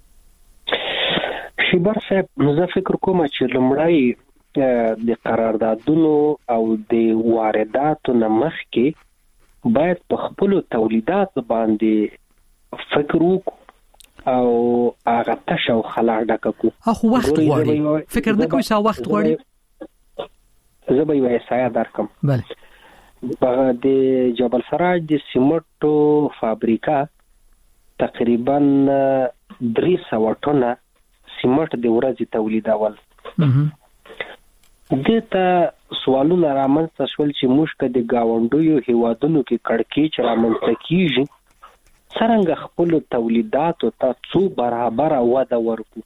شیبر صاحب زه فکر کوم چې لمړی د قراردادونو او د وارداتو نه مخکې باید په خپل تولیدات باندې فکر وکړو او هغه تاسو خلا ډکو. اخو وخت غواړي، فکر نه کوي چې وخت غواړي. زه به یې سایه درکم. بله. په د جبل سراج د سیمنټو فابریکا تقریبا درې سوه ټنه سیمنټ د ورځې تولیدول. دته سوالونه رامنځته شول چې موږ که د ګاونډیو هیوادونو کې کړکېچ رامنځته کیږي څرنګه خپل تولیداتو ته څو برابر وده ورکو.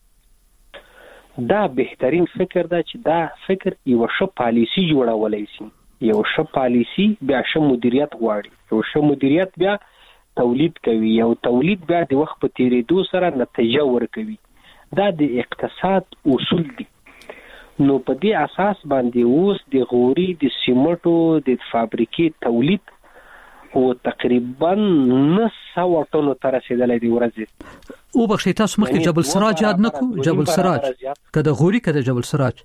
دا بهترین فکر ده چې دا فکر یو ښه پالیسی جوړولای شي. یو ښه پالیسی بیا ښه مدیریت غواړي. یو ښه مدیریت بیا تولید کوي، یو تولید بیا د وخت په تیریدو سره نتیجه ورکوي. دا د اقتصاد اصول دي. نو په دې اساس باندې اوس د غوري د سیمنټو د فابریکې تولید او تقریبا نه سوه ټنو ته رسیدلی دی ورځې. او بخښئ تاسو مخکې جبل سراج یاد نه کو؟ جبل سراج که د غوري که د جبل سراج؟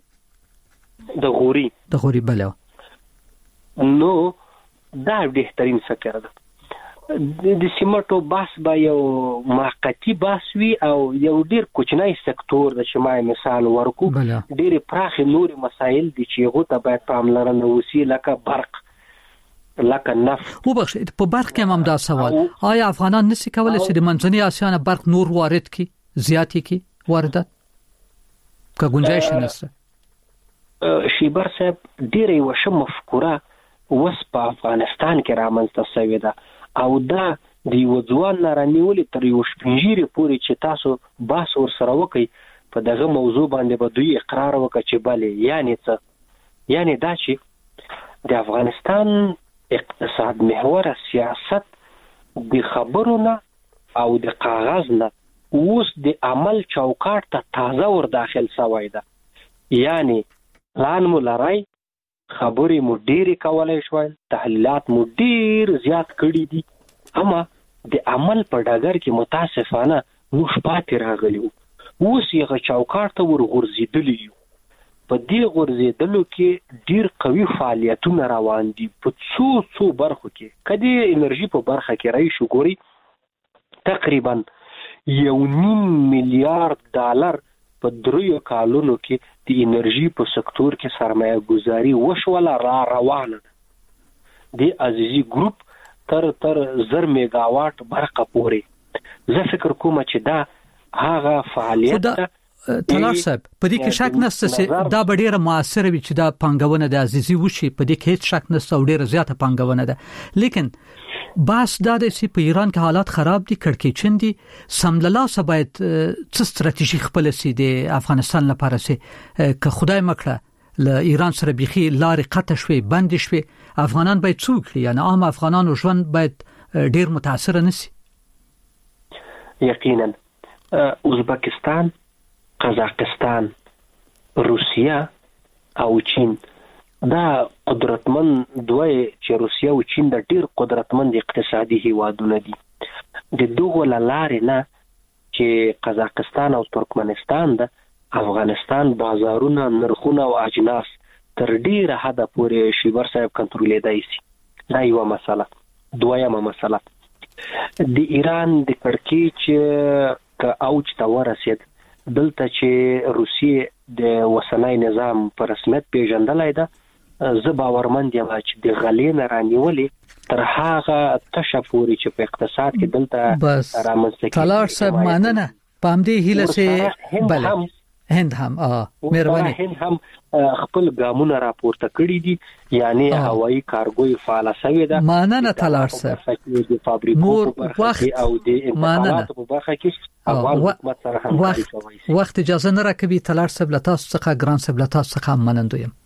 د غوري. د غوري بله. نو دا بهترین فکر ده. د سیمنټو بحث به یو موقتی بحث وي او یو ډیر کوچنی سکتور د شمای مثال ورکو. ډیر پراخ نور مسایل دي چې هغه ته باید پاملرنه وشي، لکه برق، لکه نفت. او بخښئ په برق کې هم دا سوال، آیا افغانان نشي کولای چې د منځنۍ اسیا نه برق نور وارد کړي، زیاتې کړي واردات؟ که گنجایش نشته. شیبر صاحب ډیره یو ښه مفکوره اوس په افغانستان کې رامنځته شوې ده او دا د یو ځوان نه رانیولې تر یو شپږیرې پورې چې تاسو بحث ورسره وکړئ په دغه موضوع باندې به دوی اقرار وکړي چې بلې یعنی څه؟ یعنی دا چې د افغانستان اقتصاد محور سیاست د خبرو نه او د کاغذ نه اوس د عمل چوکاټ ته تازه ور داخل شوی ده. یعنی پلان مو لرای، خبرې مو ډېرې کولای شوای، تحلیلات مو ډېر زیات کړي دي، اما د عمل په ډګر کې متاسفانه موږ پاتې راغلي وو. اوس یې چوکاټ ته ور غورځېدلی یو. په دې غورځېدلو کې ډېر قوي فعالیتونه روان دي په څو څو برخو کې. که د انرژي په برخه کې راشو ګوري تقریبا یو نیم میلیارد ډالر په دریو کالونو کې د انرژي په سکتور کې سرمایه گذاري وشوله را روانه ده. د عزیزي ګروپ تر تر زر میگاواټ برقه پورې. زه فکر کوم چې دا هغه فعالیت ده. تلار صاحب په دې کې شک نشته چې دا به ډیره موثر وي چې دا پانګونه د عزیزي وشي، په دې کې هیڅ شک نشته او ډیره زیاته پانګونه ده. لیکن بس دا د چې په ایران کې حالات خراب دي، کړکېچن دي، سمللاسه باید څه ستراتیژي خپل سي د افغانستان لپاره سي که خدای مکړه له ایران سره بيخي لارې قطع شوي بند شوي، افغانان باید څه وکړي؟ یعنی عام افغانانو ژوند باید ډیر متاثر نشي. یقینا ازبکستان، قزاقستان، روسیه او چین دا قدرتمن دوی چې روسیه او چین د ډیر قدرتمند اقتصادي هیوادونه دي. د دوه لارې نه چې قزاقستان او ترکمنستان د افغانستان بازارونه نرخونه او اجناس تر ډیره حد پورې شیبر صاحب کنټرولېدای شي. دا یو مسله. دویمه مسله د ایران د کړکېچ ک اوج ته ورسید دلته چې روسیې د وسنۍ نظام په رسمیت پیژندلای ده. زه باورمند یم چې د غلې نه رانیولې تر هغه تشفوري چې په اقتصاد کې دلته رامنځته کیږي. طلار صاحب مننه پام دې هله سه بل هند هم اه مهرباني هند هم خپل ګامونه راپورته کړی دي، یعنی هوایي کارګوي فعال شوی ده. مننه طلار صاحب. د فابریکو په برخه او د انتقالاتو په برخه کې افغان حکومت سره هم وخت وخت اجازه نه راکوي. طلار صاحب له تاسو څخه ګران صاحب له تاسو څخه منندویم.